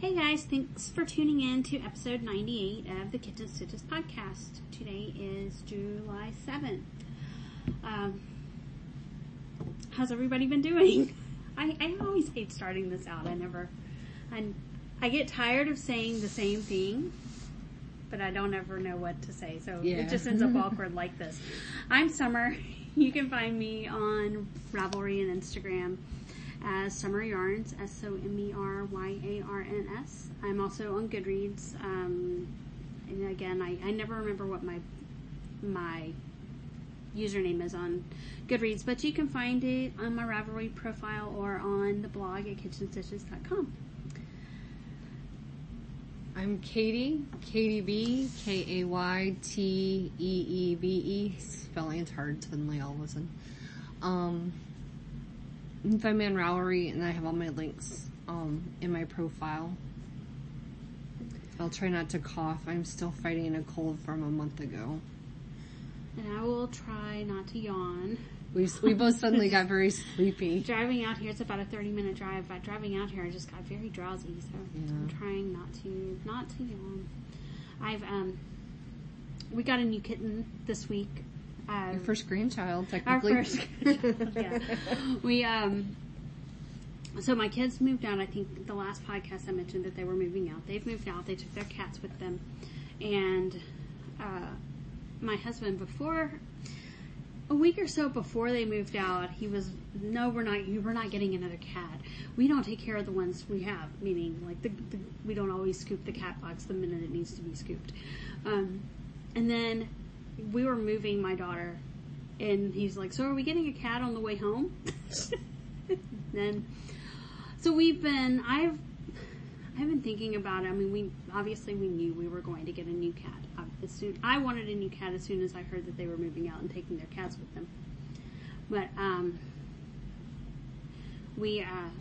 Hey guys, thanks for tuning in to episode 98 of the Kitchen Stitches podcast. Today is July 7th. How's everybody been doing? I always hate starting this out. I get tired of saying the same thing, but I don't ever know what to say, so It just ends up awkward like this. I'm Summer. You can find me on Ravelry and Instagram as Summer Yarns, SOMERYARNS. I'm also on Goodreads. And again, I never remember what my username is on Goodreads, but you can find it on my Ravelry profile or on the blog at kitchenstitches.com. I'm Katie B, KAYTEEBE. Spelling's hard suddenly all of a sudden. You can find me on Ravelry, and I have all my links in my profile. I'll try not to cough. I'm still fighting a cold from a month ago. And I will try not to yawn. We both suddenly got very sleepy. Driving out here, it's about a 30-minute drive, but driving out here I just got very drowsy, so I'm trying not to yawn. We got a new kitten this week. Your first grandchild, technically. Our first, yeah. So my kids moved out. I think the last podcast I mentioned that they were moving out. They've moved out. They took their cats with them. And, my husband, a week or so before they moved out, he was, no, we're not getting another cat. We don't take care of the ones we have, meaning, like, we don't always scoop the cat box the minute it needs to be scooped. And then we were moving my daughter, and he's like, so are we getting a cat on the way home? So I've been thinking about it. I mean, we knew we were going to get a new cat. I wanted a new cat as soon as I heard that they were moving out and taking their cats with them. But, we,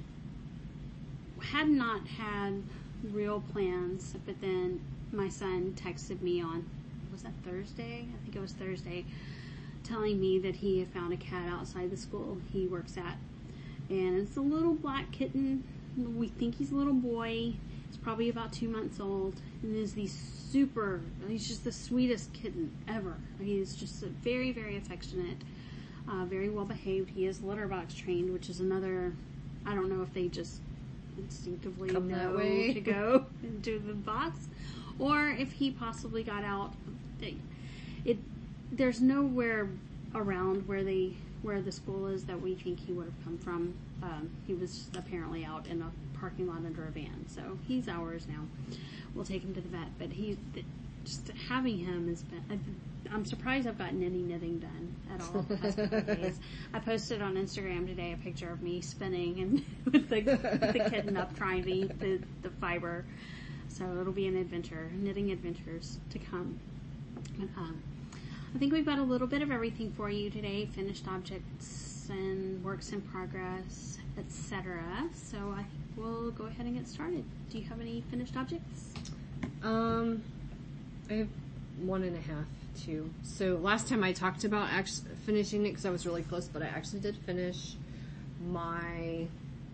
had not had real plans, but then my son texted me on, was that Thursday? I think it was Thursday, telling me that he had found a cat outside the school he works at. And it's a little black kitten. We think he's a little boy. He's probably about 2 months old. And he's he's just the sweetest kitten ever. He's just very, very affectionate, very well behaved. He is litter box trained, which is another, I don't know if they just instinctively know to go into the box, or if he possibly got out. There's nowhere around where the school is that we think he would have come from. He was apparently out in a parking lot under a van, so he's ours now. We'll take him to the vet, but just having him has been, I'm surprised I've gotten any knitting done at all the past couple of days. I posted on Instagram today a picture of me spinning and with the kitten up trying to eat the fiber. So it'll be an adventure, knitting adventures to come. But, I think we've got a little bit of everything for you today, finished objects and works in progress, etc. So I think we'll go ahead and get started. Do you have any finished objects? I have 1.5, 2. So last time I talked about finishing it because I was really close, but I actually did finish my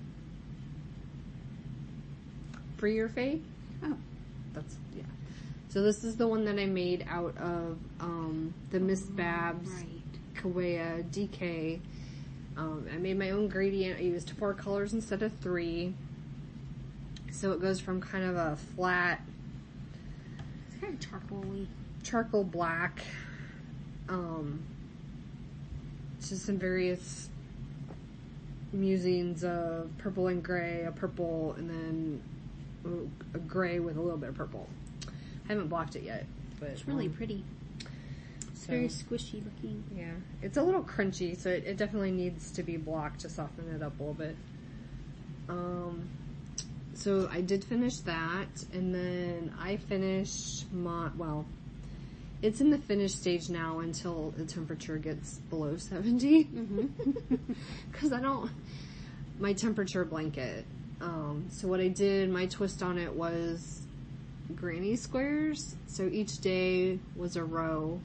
Free Your Faye. Oh. Yeah. So this is the one that I made out of the Miss Babs Kaweah DK. I made my own gradient. I used 4 colors instead of 3. So it goes from kind of a flat, it's kind of charcoal black, just some various musings of purple and gray, a purple, and then a gray with a little bit of purple. I haven't blocked it yet, but it's really pretty. It's very squishy looking. Yeah, it's a little crunchy, so it definitely needs to be blocked to soften it up a little bit. So I did finish that, and then I finished it's in the finished stage now until the temperature gets below 70. Because my temperature blanket. So what I did, my twist on it was granny squares. So each day was a row.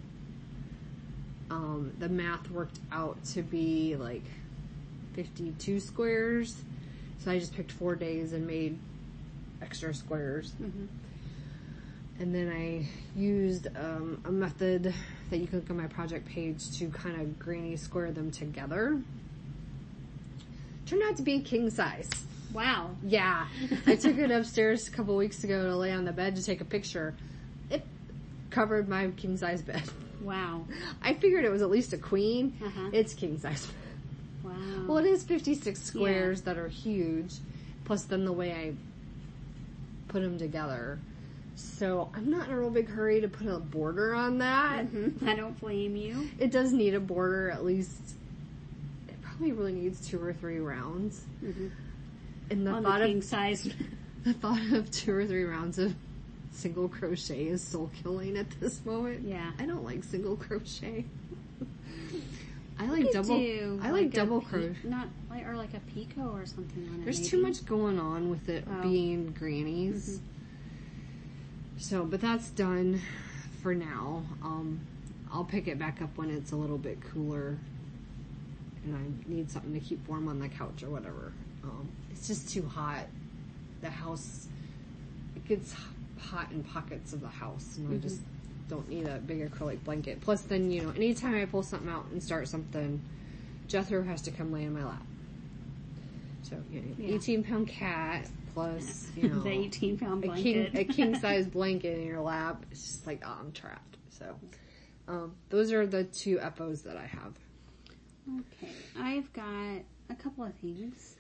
The math worked out to be like 52 squares. So I just picked 4 days and made extra squares. Mm-hmm. And then I used a method that you can look on my project page to kind of granny square them together. Turned out to be king size. Wow. Yeah. I took it upstairs a couple weeks ago to lay on the bed to take a picture. It covered my king size bed. Wow. I figured it was at least a queen. Uh-huh. It's king size. Wow. Well, it is 56 squares that are huge, plus then the way I put them together. So I'm not in a real big hurry to put a border on that. Mm-hmm. I don't blame you. It does need a border, at least. It probably really needs 2 or 3 rounds. Mm-hmm. And On the king size. The thought of 2 or 3 rounds of single crochet is soul killing at this moment. Yeah. I don't like single crochet. I like double. I like double crochet. Not like or like a picot or something on it. There's maybe. too much going on with it being grannies. Mm-hmm. So, but that's done for now. I'll pick it back up when it's a little bit cooler and I need something to keep warm on the couch or whatever. It's just too hot. The house, it gets hot in pockets of the house, and I just don't need a big acrylic blanket. Plus, then, anytime I pull something out and start something, Jethro has to come lay in my lap. So, 18-pound cat plus, the 18-pound blanket. A king-size blanket in your lap. It's just like, oh, I'm trapped. So, those are the 2 Epos that I have. Okay. I've got a couple of things.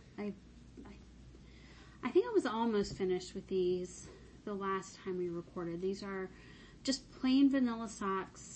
I think I was almost finished with these the last time we recorded. These are just plain vanilla socks.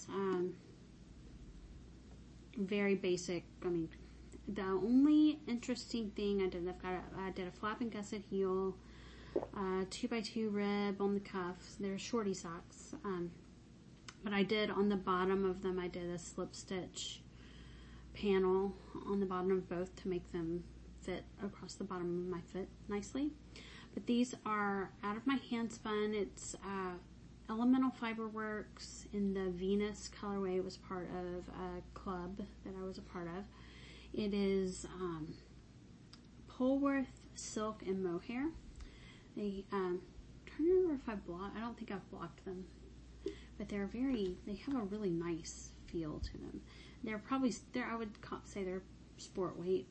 Very basic. I mean, the only interesting thing I did, I did a flap and gusset heel, 2x2 rib on the cuffs. They're shorty socks. But I did on the bottom of them, I did a slip stitch panel on the bottom of both to make them fit across the bottom of my foot nicely. But these are out of my hand spun. It's Elemental Fiberworks in the Venus colorway. It was part of a club that I was a part of. It is Polworth silk and mohair. They trying to remember if I don't think I've blocked them, but they have a really nice feel to them. I would say they're sport weight.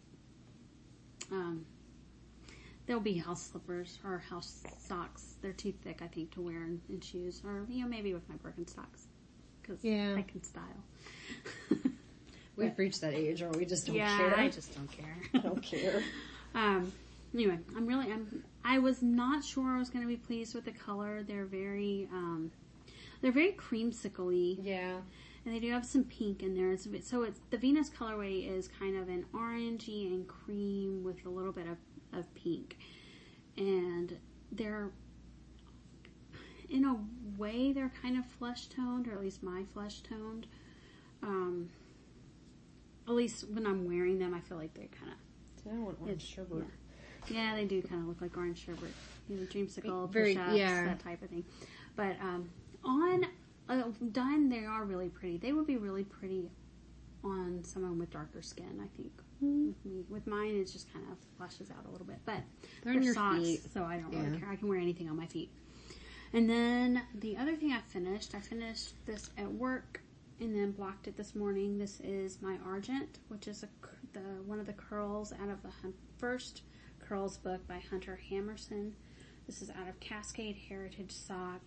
They'll be house slippers or house socks. They're too thick, I think, to wear in shoes, or maybe with my Birkenstocks, because I can style. We've reached that age, or we just don't care. Yeah, I just don't care. I don't care. Anyway, I was not sure I was going to be pleased with the color. They're very creamsicle-y. Yeah. And they do have some pink in there. So it's the Venus colorway is kind of an orangey and cream with a little bit of pink. And they're, in a way, they're kind of flesh toned, or at least my flesh toned. At least when I'm wearing them, I feel like they're kind of. I want orange sherbet. Yeah, they do kind of look like orange sherbet. Dreamsicle, Very, push-ups, that type of thing. But done, they are really pretty. They would be really pretty on someone with darker skin, I think. With mine, it just kind of flashes out a little bit. But they're your socks, feet, so I don't really care. I can wear anything on my feet. And then the other thing I finished this at work and then blocked it this morning. This is my Argent, which is one of the curls out of the first Curls book by Hunter Hammerson. This is out of Cascade Heritage Sock.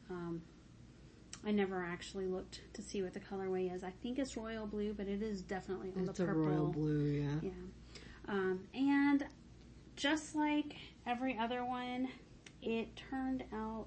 I never actually looked to see what the colorway is. I think it's royal blue, but it is definitely on the purple. It's a royal blue, yeah. Yeah. And just like every other one, it turned out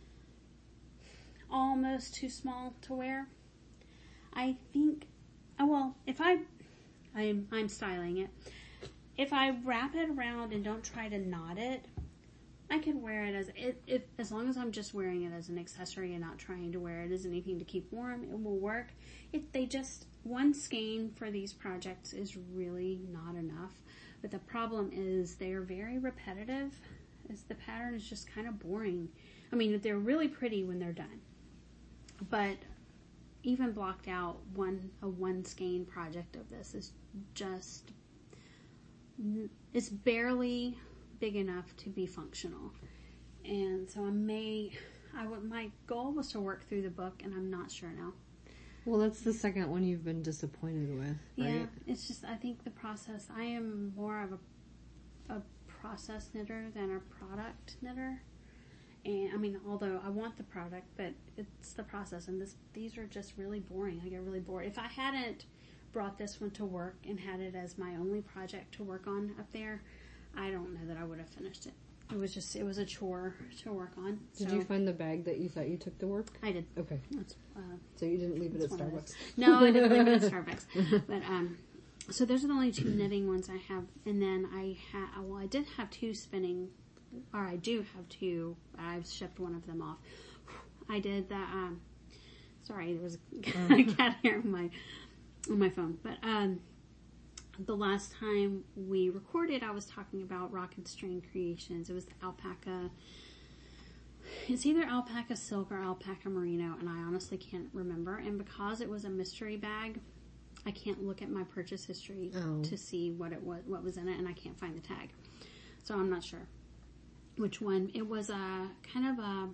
almost too small to wear. I think, if I'm styling it. If I wrap it around and don't try to knot it, I could wear it as long as I'm just wearing it as an accessory and not trying to wear it as anything to keep warm, it will work. One skein for these projects is really not enough. But the problem is they are very repetitive. The pattern is just kind of boring. I mean, they're really pretty when they're done. But even blocked out, a one skein project of this is just, it's barely big enough to be functional. And so my goal was to work through the book, and I'm not sure now. Well, that's the second one you've been disappointed with, right? Yeah, it's just, I think the process, I am more of a process knitter than a product knitter. And, I mean, although I want the product, but it's the process, and these are just really boring. I get really bored. If I hadn't brought this one to work and had it as my only project to work on up there, I don't know that I would have finished it. It was a chore to work on. Did you find the bag that you thought you took to work? I did. Okay. That's, so you didn't leave it at Starbucks? No, I didn't leave it at Starbucks. But, so those are the only two knitting ones I have. And then I did have two spinning, or I do have two. I've shipped one of them off. I did that, sorry, there was a cat here on my phone. But, the last time we recorded, I was talking about Rocket String Creations. It was the alpaca. It's either alpaca silk or alpaca merino, and I honestly can't remember. And because it was a mystery bag, I can't look at my purchase history to see what was in it, and I can't find the tag. So I'm not sure which one. It was a kind of a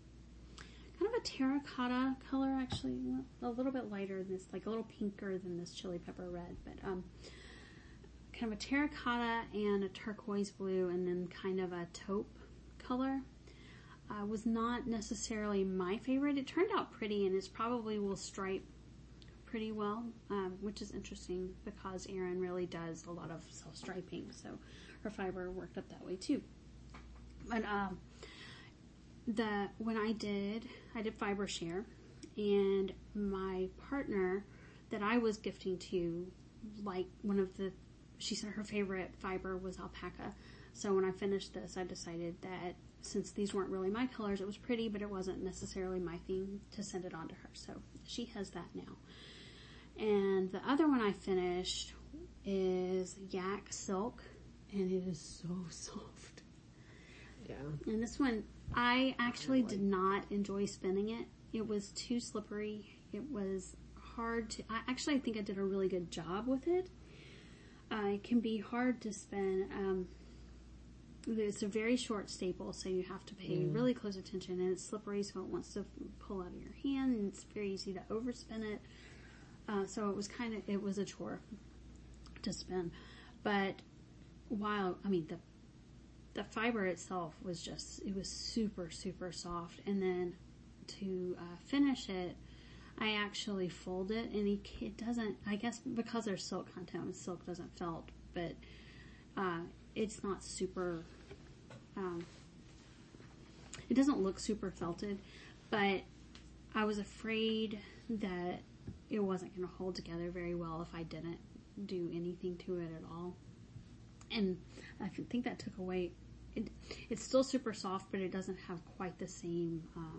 terracotta color, actually, a little bit lighter than this, like a little pinker than this chili pepper red, but kind of a terracotta and a turquoise blue, and then kind of a taupe color. Was not necessarily my favorite. It turned out pretty, and it probably will stripe pretty well, which is interesting because Erin really does a lot of self-striping, so her fiber worked up that way too. But when I did fiber share, and my partner that I was gifting to, like she said her favorite fiber was alpaca. So when I finished this, I decided that since these weren't really my colors, it was pretty, but it wasn't necessarily my theme, to send it on to her. So she has that now. And the other one I finished is Yak Silk, and it is so soft. Yeah. And this one, I actually did not enjoy spinning it. It was too slippery. It was hard to, I think I did a really good job with it. It can be hard to spin. It's a very short staple, so you have to pay really close attention, and it's slippery, so it wants to pull out of your hand, and it's very easy to overspin it. So it was a chore to spin. But the fiber itself was it was super, super soft. And then to finish it, I actually fold it, and it doesn't, I guess because there's silk content, silk doesn't felt, but it's not super, it doesn't look super felted, but I was afraid that it wasn't going to hold together very well if I didn't do anything to it at all. And I think that took away, it's still super soft, but it doesn't have quite the same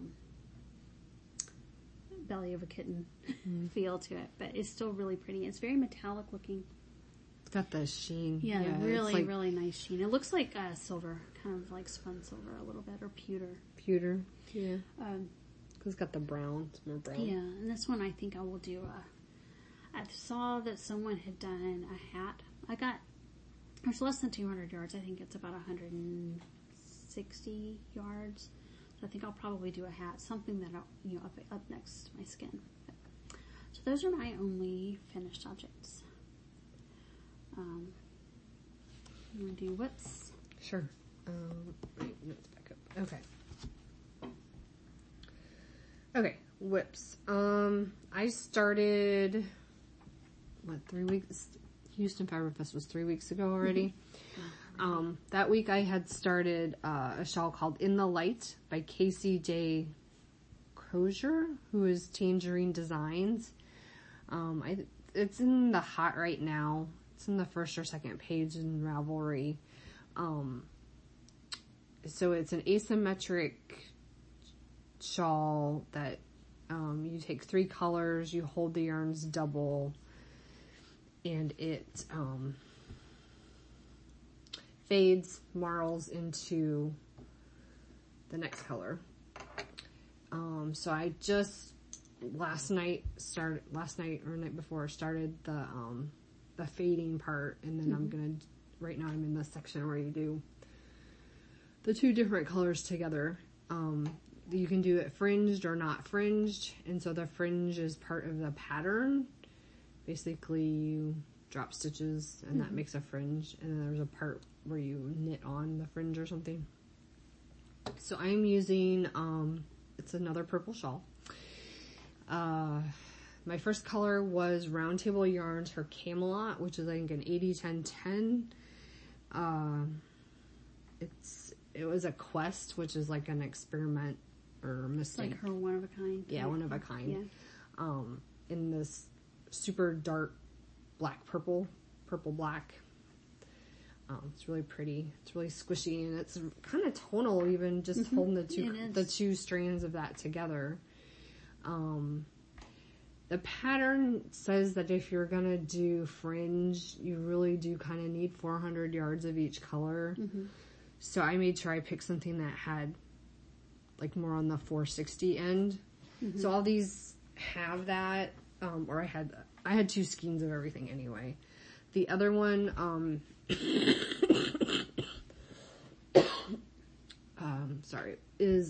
belly of a kitten feel to it, but it's still really pretty. It's very metallic looking. It's got the sheen. Yeah, really, really nice sheen. It looks like silver, kind of like spun silver a little bit, or pewter. Pewter, yeah. It's got the brown. It's more brown. Yeah, and this one I think I will do I saw that someone had done a hat. There's less than 200 yards. I think it's about 160 yards. So I think I'll probably do a hat, something that up next to my skin. So those are my only finished objects. I'm going to do whips. Sure. Wait, notes back up. Okay, whips. I started, 3 weeks? Houston Fiber Fest was 3 weeks ago already. That week I had started a shawl called In the Light by Casey J. Crozier, who is Tangerine Designs. It's in the hot right now. It's in the first or second page in Ravelry. So it's an asymmetric shawl that you take 3 colors, you hold the yarns double, and it fades, marls into the next color. So I just last night or night before started the fading part, and then right now I'm in the section where you do the two different colors together. You can do it fringed or not fringed, and so the fringe is part of the pattern. Basically, you drop stitches, and that makes a fringe, and then there's a part where you knit on the fringe or something. So I'm using, it's another purple shawl. My first color was Round Table Yarns, her Camelot, which is I think an 80-10-10. It was a quest, which is like an experiment or mistake. Like her one of a kind. Yeah, one of a kind. Yeah. In this super dark purple black. It's really pretty. It's really squishy, and it's kind of tonal, even just holding the two strands of that together. The pattern says that if you're gonna do fringe, you really do kind of need 400 yards of each color. So I made sure I picked something that had like more on the 460 end. So all these have that, or I had 2 skeins of everything anyway. The other one, is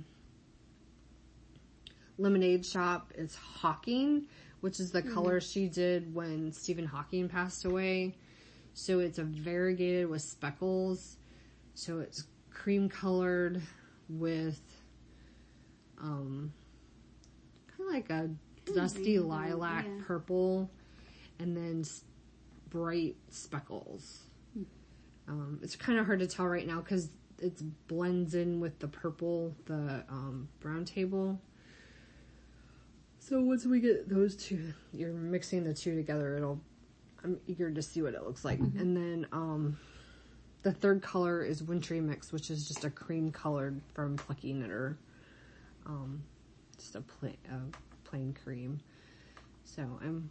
Lemonade Shop. It's Hawking, which is the color she did when Stephen Hawking passed away. So it's a variegated with speckles. So it's cream colored with kind of like a dusty lilac purple, and then bright speckles. It's kind of hard to tell right now because it blends in with the purple, the brown table. So once we get those two, you're mixing the two together, I'm eager to see what it looks like. And then the third color is Wintry Mix, which is just a cream colored from Plucky Knitter. Just a plain cream. So I'm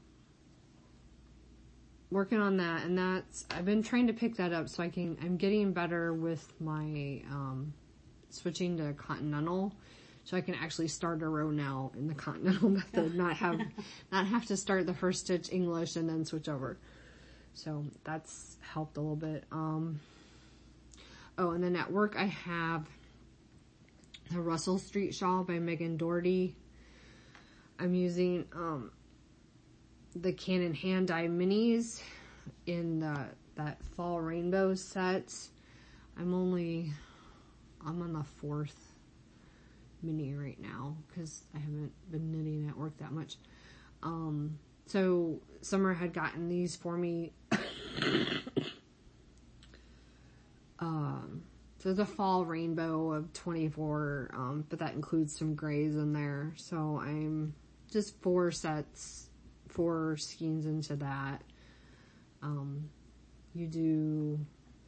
working on that, and I've been trying to pick that up so I'm getting better with my switching to Continental, so I can actually start a row now in the Continental method, not have to start the first stitch English and then switch over. So that's helped a little bit. And then at work I have the Russell Street shawl by Megan Doherty. I'm using the Cannon hand dye minis in that fall rainbow set. I'm on the 4th mini right now because I haven't been knitting at work that much. So Summer had gotten these for me. So the fall rainbow of 24, but that includes some grays in there. So I'm just 4 skeins into that. You do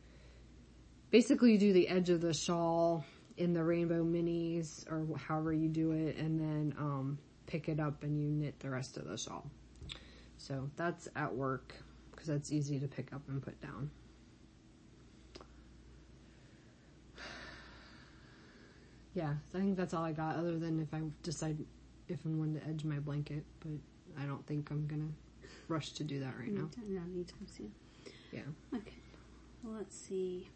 the edge of the shawl in the rainbow minis, or however you do it, and then pick it up and you knit the rest of the shawl. So that's at work because that's easy to pick up and put down. Yeah, so I think that's all I got, other than if I decide if I'm going to edge my blanket, but I don't think I'm gonna rush to do that right now. No, anytime soon. Yeah. Okay. Well, let's see.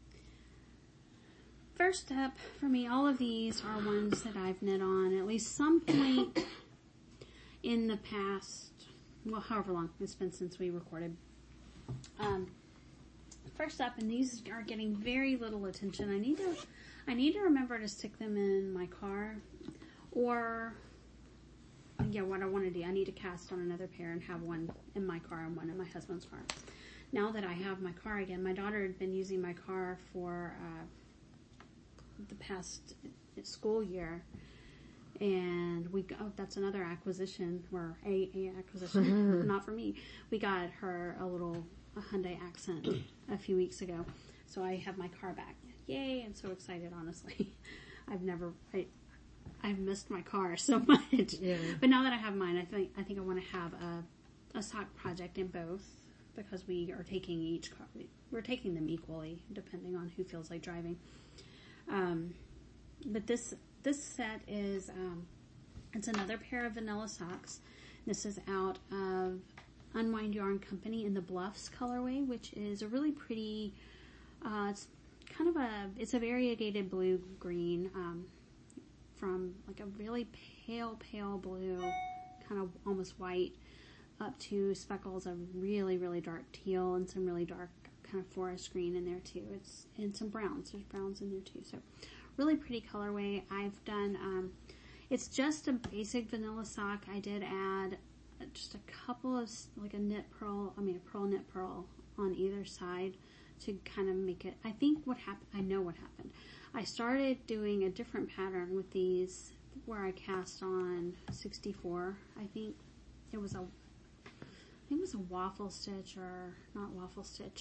First up for me, all of these are ones that I've knit on at least some point in the past, well, however long it's been since we recorded. First up, and these are getting very little attention. I need to remember to stick them in my car, or what I want to do, I need to cast on another pair and have one in my car and one in my husband's car. Now that I have my car again, my daughter had been using my car for the past school year, and that's another acquisition, or a acquisition, not for me. We got her a Hyundai Accent a few weeks ago, so I have my car back. Yay, I'm so excited, honestly. I've missed my car so much. Yeah. But now that I have mine, I think I want to have a sock project in both, because we are taking each car. We're taking them equally, depending on who feels like driving. But this set is it's another pair of vanilla socks. This is out of Unwind Yarn Company in the Bluffs colorway, which is a really pretty. It's kind of it's a variegated blue-green, from like a really pale blue, kind of almost white, up to speckles of really, really dark teal and some really dark kind of forest green in there too. And some browns. There's browns in there too. So really pretty colorway. I've done, it's just a basic vanilla sock. I did add just a couple of, like a pearl knit pearl on either side to kind of make it, I know what happened. I started doing a different pattern with these where I cast on 64, I think. It was a waffle stitch, or not waffle stitch,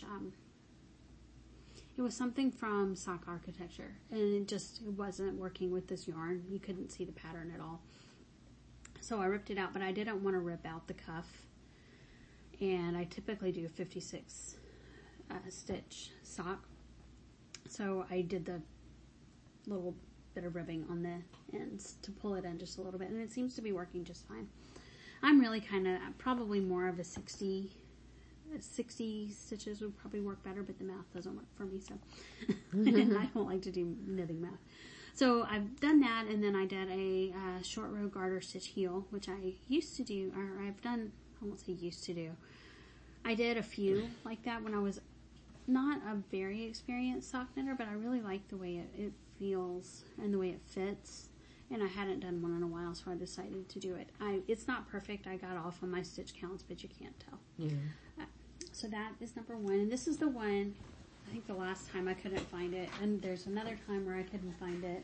it was something from Sock Architecture, and it wasn't working with this yarn. You couldn't see the pattern at all. So I ripped it out, but I didn't want to rip out the cuff, and I typically do a 56 stitch sock. So I did the little bit of ribbing on the ends to pull it in just a little bit, and it seems to be working just fine. I'm really kind of probably more of a 60 stitches would probably work better, but the math doesn't work for me, so and I don't like to do knitting math. So I've done that, and then I did a short row garter stitch heel, which I used to do, or I've done, I won't say used to do. I did a few like that when I was not a very experienced sock knitter, but I really like the way it feels and the way it fits. And I hadn't done one in a while, so I decided to do it. It's not perfect. I got off on my stitch counts, but you can't tell. Yeah. So that is number one. And this is the one, I think the last time I couldn't find it. And there's another time where I couldn't find it.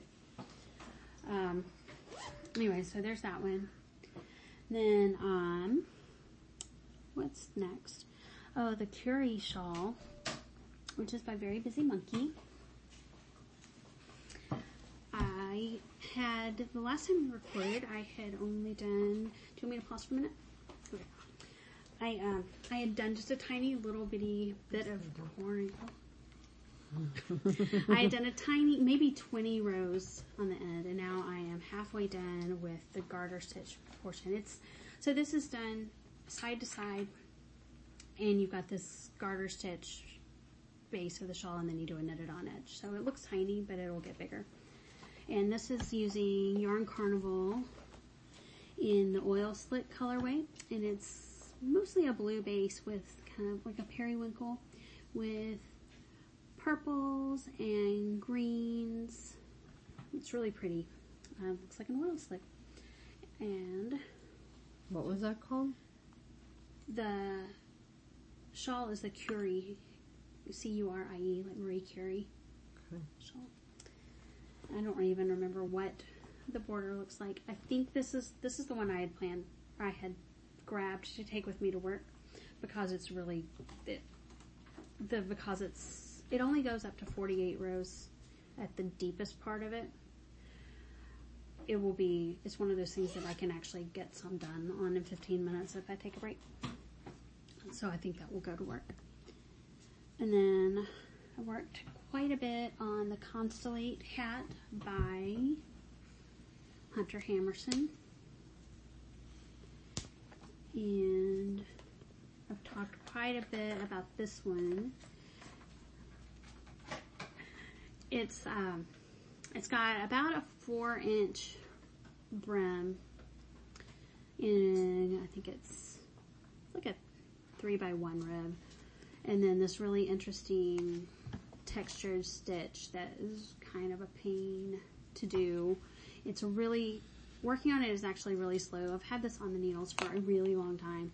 Anyway, so there's that one. Then, what's next? Oh, the Curie shawl, which is by Very Busy Monkey. The last time we recorded, I had only done, do you want me to pause for a minute? Okay. I had done just a tiny little bitty bit of pouring. I had done a tiny, maybe 20 rows on the end, and now I am halfway done with the garter stitch portion. So this is done side to side, and you've got this garter stitch base of the shawl, and then you do a knitted on edge. So it looks tiny, but it'll get bigger. And this is using Yarn Carnival in the oil slick colorway, and it's mostly a blue base with kind of like a periwinkle with purples and greens. It's really pretty. Looks like an oil slick. And what was that called? The shawl is the Curie, Curie, like Marie Curie shawl. I don't even remember what the border looks like. I think this is the one I had planned, I had grabbed to take with me to work, because it's really, it only goes up to 48 rows at the deepest part of it. It's one of those things that I can actually get some done on in 15 minutes if I take a break. So I think that will go to work. And then I worked quite a bit on the Constellate hat by Hunter Hammerson. And I've talked quite a bit about this one. It's got about a 4-inch brim, and I think it's like a 3x1 rib, and then this really interesting textured stitch that is kind of a pain to do. Working on it is actually really slow. I've had this on the needles for a really long time,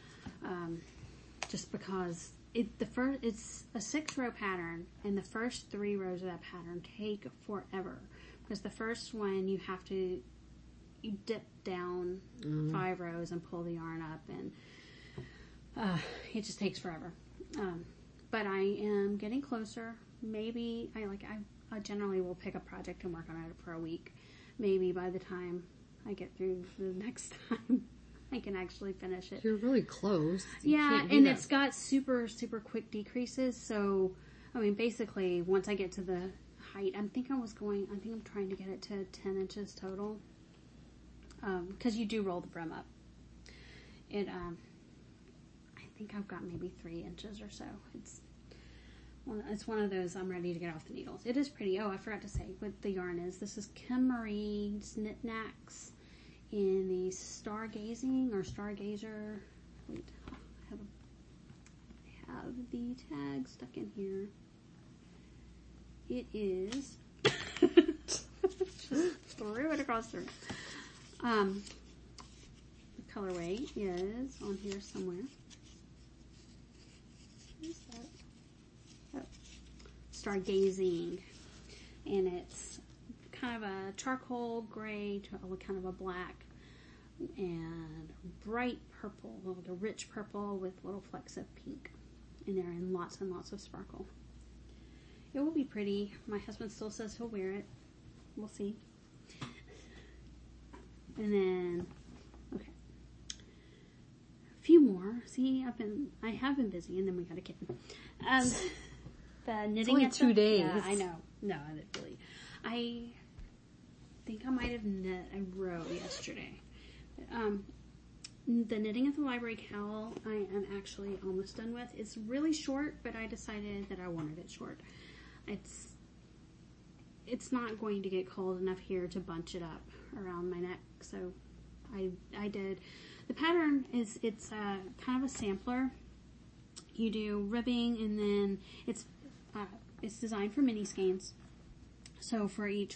just because it's a 6-row pattern, and the first 3 rows of that pattern take forever, because the first one you dip down 5 rows and pull the yarn up, and it just takes forever. But I am getting closer. Maybe I generally will pick a project and work on it for a week. Maybe by the time I get through the next time, I can actually finish it. You're really close. It's got super, super quick decreases. So, I mean, basically, once I get to the height, I think I'm trying to get it to 10 inches total. Because you do roll the brim up. I think I've got maybe 3 inches or so. Well, it's one of those I'm ready to get off the needles. It is pretty. Oh, I forgot to say what the yarn is. This is Kim Marie's Knit Knacks in the Stargazing or Stargazer. Wait, I have the tag stuck in here. It is. Just threw it across the room. The colorway is on here somewhere. What is that? Oh, Stargazing, and it's kind of a charcoal gray to kind of a black and bright purple, like a rich purple with little flecks of pink in there and lots of sparkle. It will be pretty. My husband still says he'll wear it. We'll see. And then, okay, a few more. See, I have been busy, and then we got a kitten. The knitting. It's only 2 days. Yeah, I know. No, I didn't really. I think I might have knit a row yesterday. The knitting at the library cowl, I am actually almost done with. It's really short, but I decided that I wanted it short. It's not going to get cold enough here to bunch it up around my neck, so I did. The pattern is, it's kind of a sampler. You do ribbing, and then it's designed for mini skeins. So for each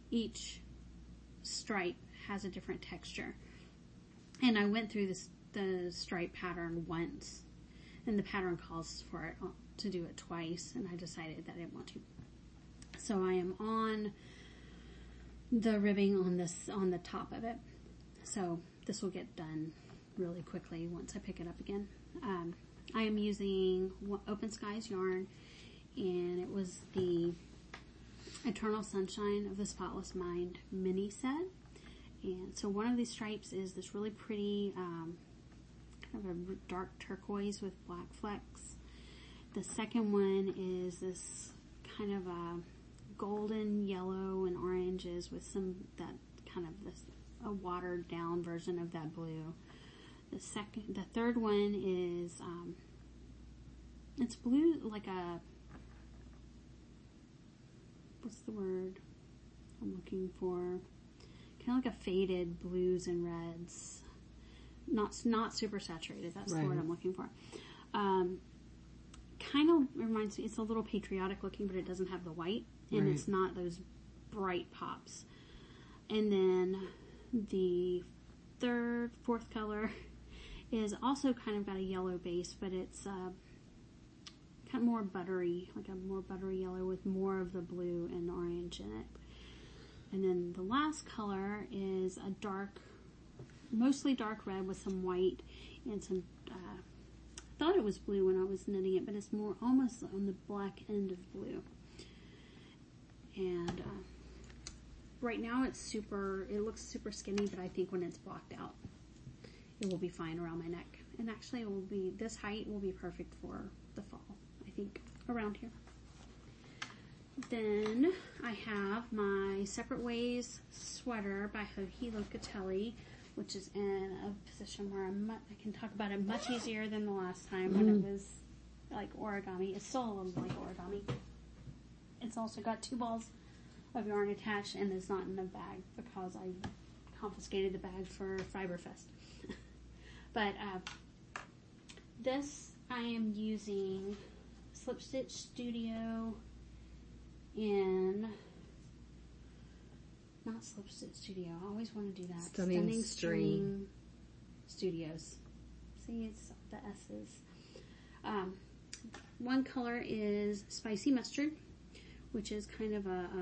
stripe has a different texture. And I went through the stripe pattern once, and the pattern calls for it to do it twice, and I decided that I didn't want to. So I am on the ribbing on the top of it. So this will get done really quickly once I pick it up again. I am using Open Skies yarn, and it was the Eternal Sunshine of the Spotless Mind mini set. And so one of these stripes is this really pretty, kind of a dark turquoise with black flecks. The second one is this kind of a golden yellow and oranges with a watered down version of that blue. The third one is, it's blue, like a, what's the word I'm looking for? Kind of like a faded blues and reds. Not super saturated, that's the word I'm looking for. Kind of reminds me, it's a little patriotic looking, but it doesn't have the white, and it's not those bright pops. And then the fourth color is also kind of got a yellow base, but it's kind of more buttery, like a more buttery yellow with more of the blue and orange in it. And then the last color is a mostly dark red with some white and some, I thought it was blue when I was knitting it, but it's more almost on the black end of blue. And right now it looks super skinny, but I think when it's blocked out, it will be fine around my neck. And actually this height will be perfect for the fall, I think, around here. Then I have my Separate Ways sweater by Joji Locatelli, which is in a position where I can talk about it much easier than the last time when it was like origami. It's still like origami. It's also got 2 balls of yarn attached, and it's not in a bag because I confiscated the bag for Fiberfest. But this I am using Slip Stitch Studio in, not Slip Stitch Studio, I always want to do that. Stunning String Studios. See, it's the S's. One color is Spicy Mustard, which is kind of a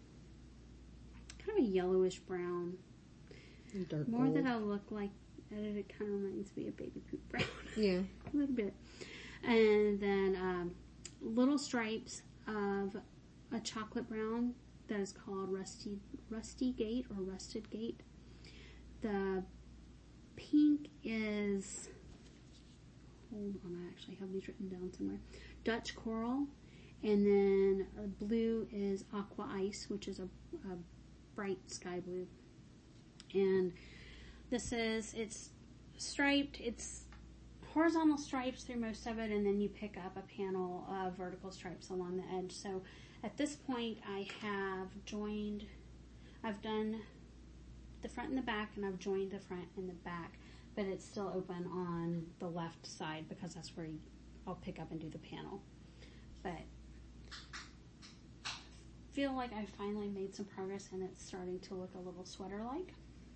yellowish brown. Dark More gold. than I look like, it kind of reminds me of baby poop brown. Yeah. A little bit. And then little stripes of a chocolate brown that is called Rusty Gate or Rusted Gate. The pink is, hold on, I actually have these written down somewhere, Dutch Coral, and then blue is Aqua Ice, which is a bright sky blue. And it's striped, it's horizontal stripes through most of it, and then you pick up a panel of vertical stripes along the edge. So at this point, I've done the front and the back, and I've joined the front and the back, but it's still open on the left side because that's where I'll pick up and do the panel. But I feel like I finally made some progress, and it's starting to look a little sweater-like.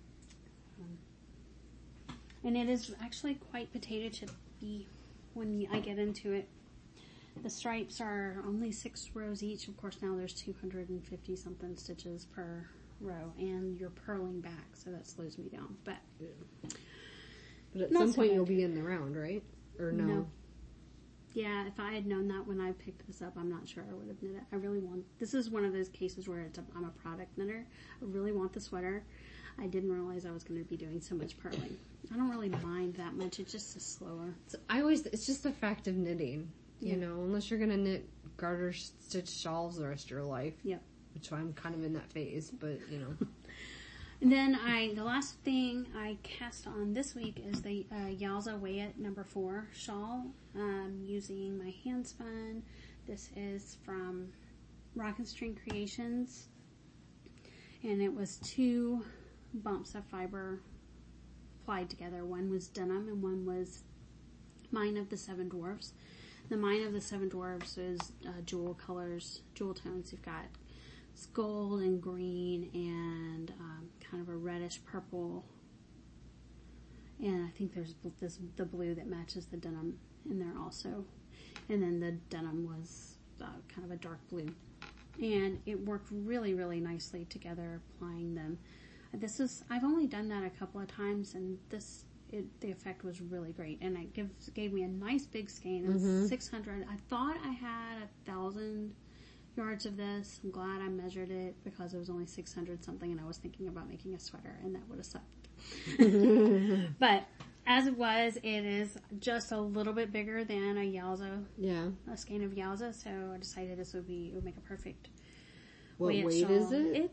And it is actually quite potato chip-y when I get into it. The stripes are only 6 rows each. Of course, now there's 250 something stitches per row, and you're purling back, so that slows me down. But at some point you'll be in the round, right? Or no? No. Yeah, if I had known that when I picked this up, I'm not sure I would have knit it. This is one of those cases where I'm a product knitter. I really want the sweater. I didn't realize I was going to be doing so much purling. I don't really mind that much. It just is slower. It's just the fact of knitting, you know, unless you're going to knit garter stitch shawls the rest of your life. Yep. Which I'm kind of in that phase, but you know. And then the last thing I cast on this week is the Yalza Weigh It No. 4 shawl, using my hand spun. This is from Rock and String Creations, and it was 2 bumps of fiber plied together. One was denim and one was Mine of the Seven Dwarfs. The Mine of the Seven Dwarfs is jewel colors, jewel tones. You've got gold and green and kind of a reddish purple, and I think there's the blue that matches the denim in there also, and then the denim was kind of a dark blue, and it worked really, really nicely together applying them. I've only done that a couple of times, and the effect was really great, and it gave me a nice big skein. It was 600. I thought I had 1,000 yards of this. I'm glad I measured it because it was only 600 something, and I was thinking about making a sweater, and that would have sucked. But as it was, it is just a little bit bigger than a Yalza, a skein of Yalza. So I decided it would make a perfect. What weight is it?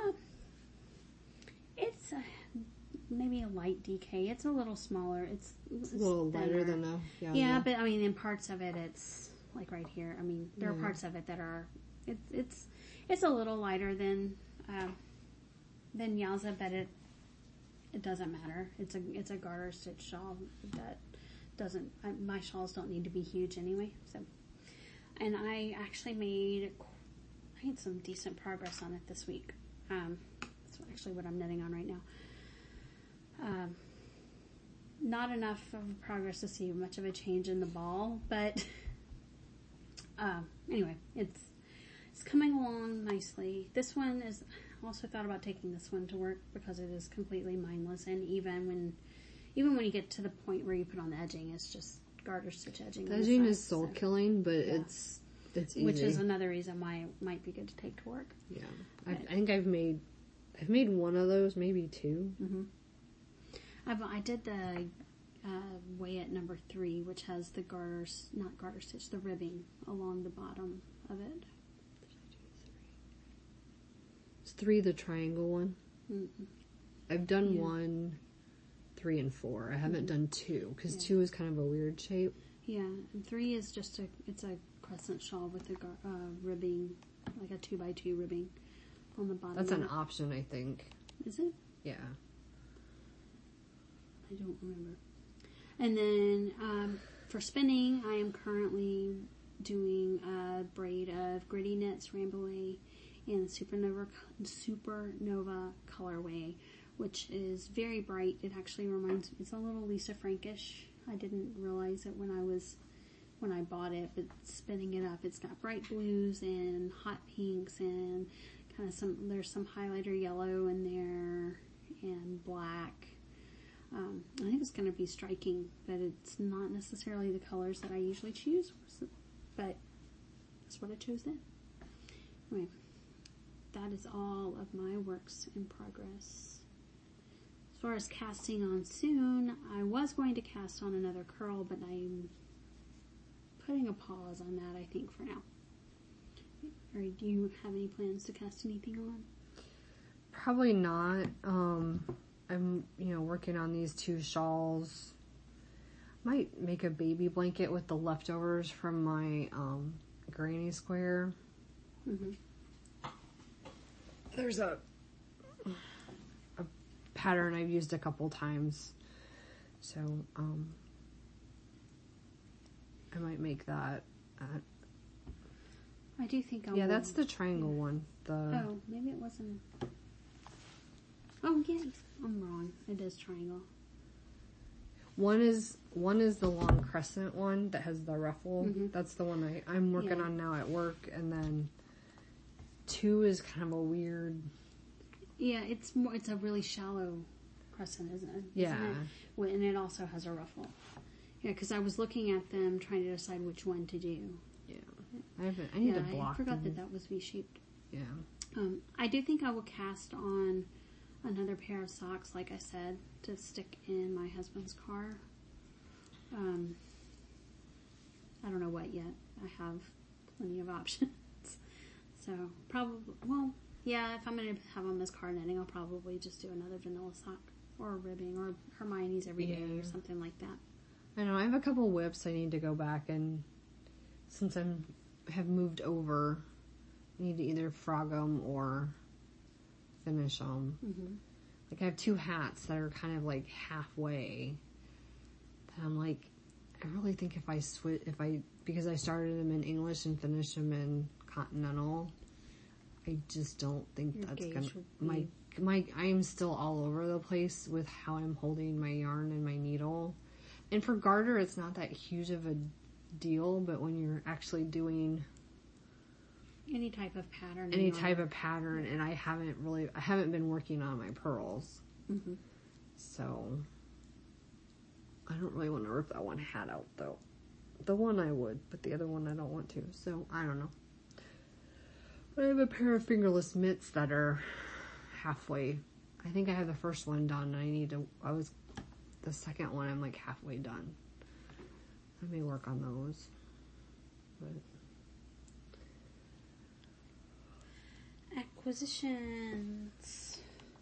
It's maybe a light DK. It's a little smaller. It's a little lighter than a Yalza. Yeah, but I mean, in parts of it, it's like right here. I mean, there are parts of it that are. It's a little lighter than Yalza, but it doesn't matter. It's a garter stitch shawl that doesn't. My shawls don't need to be huge anyway. So, and I actually made some decent progress on it this week. That's actually what I'm knitting on right now. Not enough of progress to see much of a change in the ball, but anyway, it's coming along nicely. This one is also thought about taking this one to work because it is completely mindless, and even when you get to the point where you put on the edging, it's just garter stitch edging. The edging is soul killing, but it's easy. Which is another reason why it might be good to take to work. Yeah, I think I've made one of those, maybe 2. Mm-hmm. I did the Weigh It No. 3, which has the not garter stitch, the ribbing along the bottom of it. Is 3 the triangle one? Mm-hmm. I've done 1, 3, and 4. I haven't done 2 because 2 is kind of a weird shape. Yeah, and 3 is just a crescent shawl with a ribbing, like a 2x2 ribbing on the bottom. That's an option, I think. Is it? Yeah. I don't remember. And then for spinning, I am currently doing a braid of Gritty Knits Rambouillet in the Supernova colorway, which is very bright. It actually it's a little Lisa Frankish. I didn't realize it when I bought it, but spinning it up, it's got bright blues and hot pinks and kind of there's some highlighter yellow in there and black. I think it's going to be striking, but it's not necessarily the colors that I usually choose, but that's what I chose then. Anyway, that is all of my works in progress. As far as casting on soon, I was going to cast on another curl, but I'm putting a pause on that, I think, for now. Or do you have any plans to cast anything on? Probably not. I'm, working on these 2 shawls. Might make a baby blanket with the leftovers from my granny square. Mm-hmm. There's a pattern I've used a couple times, so I might make that. I do think I Yeah, will. that's the triangle one. Oh, maybe it wasn't. Oh, yes. I'm wrong. It is triangle. One is the long crescent one that has the ruffle. Mm-hmm. That's the one I'm working on now at work, and then 2 is kind of a weird. Yeah, it's more. It's a really shallow crescent, isn't it? Yeah. Isn't it? Well, and it also has a ruffle. Yeah, because I was looking at them trying to decide which one to do. Yeah, I need to block. I forgot them. that was V-shaped. Yeah. I do think I will cast on another pair of socks, like I said, to stick in my husband's car. I don't know what yet. I have plenty of options. So, probably, well, yeah, if I'm going to have him as car netting, I'll probably just do another vanilla sock or a ribbing or Hermione's Everyday or something like that. I know, I have a couple whips I need to go back, and since have moved over, I need to either frog them or finish them. Mm-hmm. Like, I have 2 hats that are kind of like halfway. That I'm like, I really think if I switch, because I started them in English and finished them in Continental, I just don't think Your that's gauge gonna, I am still all over the place with how I'm holding my yarn and my needle. And for garter, it's not that huge of a deal, but when you're actually doing any type of pattern, and I haven't been working on my pearls. Mm-hmm. So I don't really want to rip that one hat out, though. The one I would, but the other one I don't want to. So I don't know. But I have a pair of fingerless mitts that are halfway. I think I have the first one done. The second one I'm like halfway done. I may work on those. But acquisitions.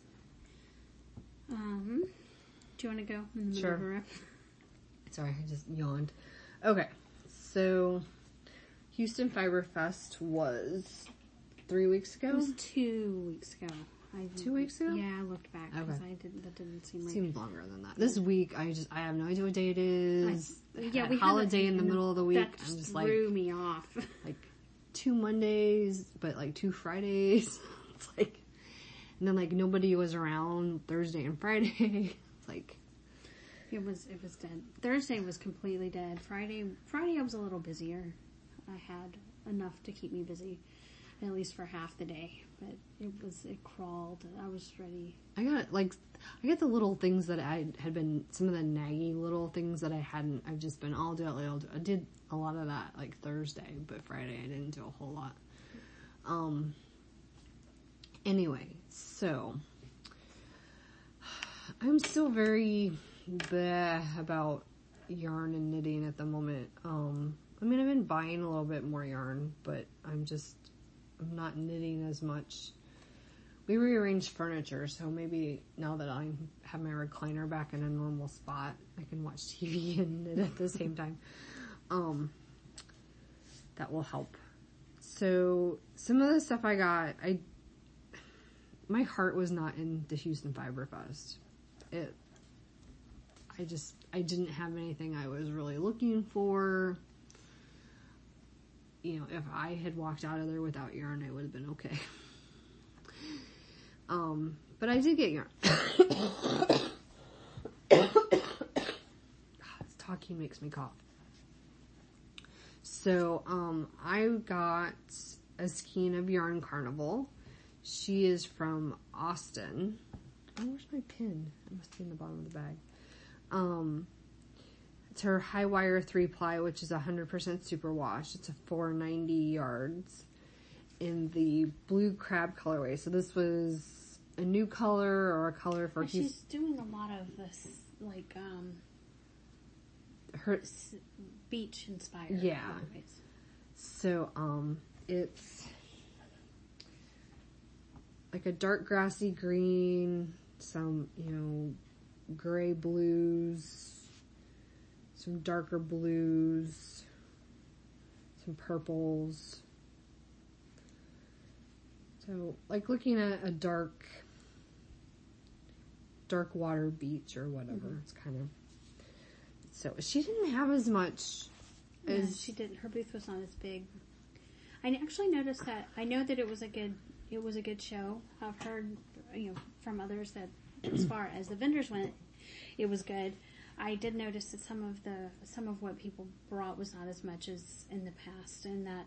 Do you want to go in the middle Sure. of a rep? Sorry, I just yawned. Okay, so Houston Fiber Fest was 3 weeks ago. It was 2 weeks ago. 2 weeks ago? Yeah, I looked back because Okay. that didn't seem right. Seems longer than that. This week, I have no idea what day it is. We had holiday in the middle of the week. That I'm just threw me off. like 2 Mondays, but like 2 Fridays. It's like, and then like nobody was around Thursday and Friday. It's like, It was dead. Thursday was completely dead. Friday I was a little busier. I had enough to keep me busy, at least for half the day. But it crawled. I was ready. I got the little things that I had been, some of the naggy little things that I've just been, I'll do it later. I did a lot of that like Thursday, but Friday I didn't do a whole lot. Anyway, so I'm still very bleh about yarn and knitting at the moment. I mean, I've been buying a little bit more yarn, but I'm not knitting as much. We rearranged furniture, so maybe now that I have my recliner back in a normal spot, I can watch TV and knit at the same time. That will help. So some of the stuff I got, my heart was not in the Houston Fiber Fest. I didn't have anything I was really looking for. You know, if I had walked out of there without yarn, I would have been okay. But I did get yarn. Talking makes me cough. So, I got a skein of Yarn Carnival. She is from Austin. Oh, where's my pin? It must be in the bottom of the bag. It's her high wire 3-ply, which is 100% superwash. It's a 490 yards in the blue crab colorway. So this was a new color or a color for She's doing a lot of this, like, her beach inspired. Yeah. Colorways. So it's like a dark grassy green, some gray blues, some darker blues, some purples. So, like looking at a dark water beach or whatever. It's kind of... So, she didn't have as much as... she didn't. Her booth was not as big. I actually noticed that. I know that it was a good show. I've heard, from others that as far as the vendors went, it was good. I did notice that some of what people brought was not as much as in the past, and that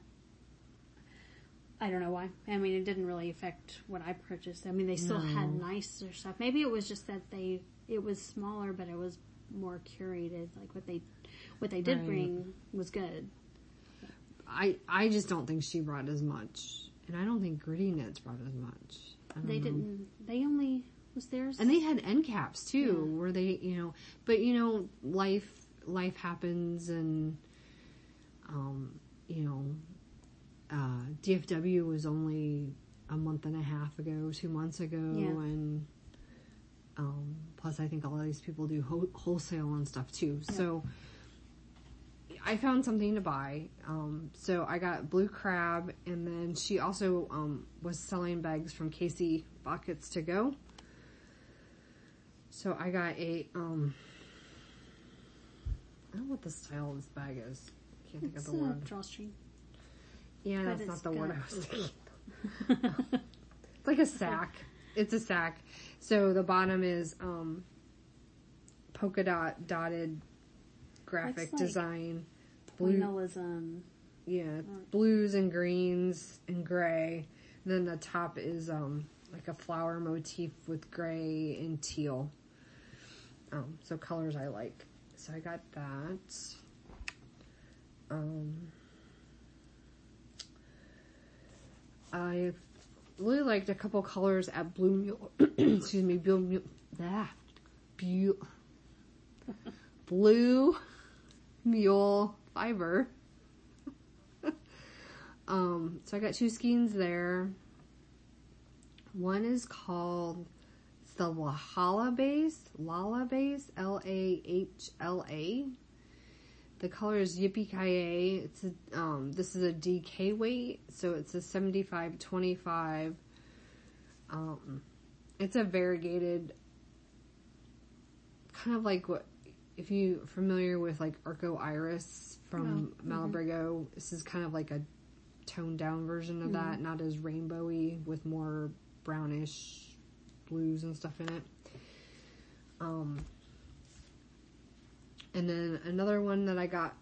I don't know why. I mean, it didn't really affect what I purchased. I mean, they still had nicer stuff. Maybe it was just that it was smaller, but it was more curated. Like what they did bring was good. I just don't think she brought as much, and I don't think Gritty Knits brought as much. They didn't. They only was theirs, and they had end caps too, where they, but life happens, and DFW was only a month and a half ago, 2 months ago, and plus I think a lot of these people do wholesale and stuff too. Yeah. So I found something to buy. So I got Blue Crab, and then she also was selling bags from Casey Buckets to Go. So I got a I don't know what the style of this bag is. Can't think of the word. Drawstring. Yeah, that's not the word I was thinking. It's like a sack. It's a sack. So the bottom is polka dotted graphic design. Minimalism. Yeah, blues and greens and gray. And then the top is like a flower motif with gray and teal. So colors I like. So I got that. I really liked a couple colors at Blue Mule. Excuse me, Blue Mule Fiber. So I got 2 skeins there. One is called, it's the Lala Base, Lahla. The color is Yippee-Ki-Yay. It's this is a DK weight, so it's a 75-25. It's a variegated, kind of like what, if you're familiar with like Arco Iris from Malabrigo, this is kind of like a toned down version of that, not as rainbowy, with more brownish blues and stuff in it. And then another one that I got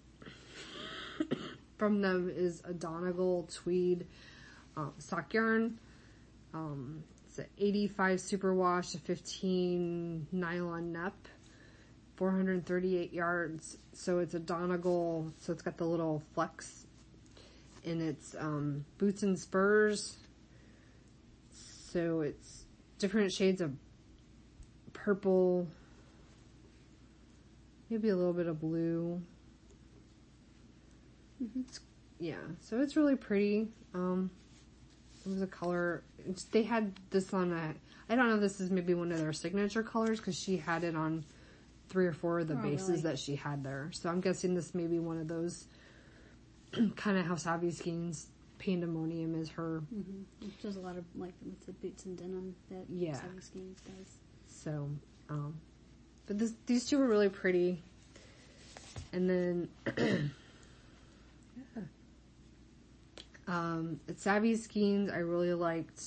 from them is a Donegal tweed sock yarn. It's an 85 superwash, a 15 nylon nep, 438 yards. So it's a Donegal, so it's got the little flex, and it's boots and spurs. So it's different shades of purple, maybe a little bit of blue. Yeah, so it's really pretty. It was a color. They had this on I don't know if this is maybe one of their signature colors, because she had it on 3 or 4 of the bases that she had there. So I'm guessing this may be one of those kind of how Savvy Skeins Pandemonium is her. There's a lot of, like, with the boots and denim that Savvy Skeins does. So, but these 2 were really pretty. And then, at Savvy Skeins, I really liked,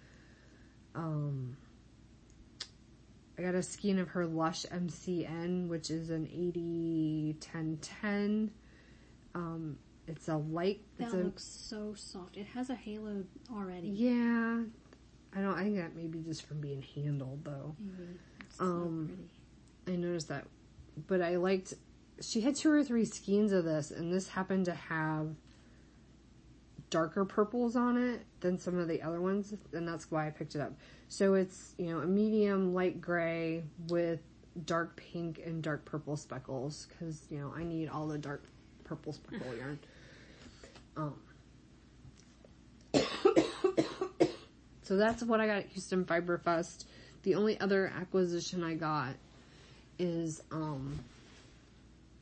I got a skein of her Lush MCN, which is an 80-10-10. It's a light. That looks so soft. It has a halo already. Yeah. I think that may be just from being handled, though. It's so pretty. I noticed that. But I liked, she had 2 or 3 skeins of this, and this happened to have darker purples on it than some of the other ones, and that's why I picked it up. So it's, a medium light gray with dark pink and dark purple speckles, because, I need all the dark purple speckle yarn. So that's what I got at Houston Fiber Fest. The only other acquisition I got is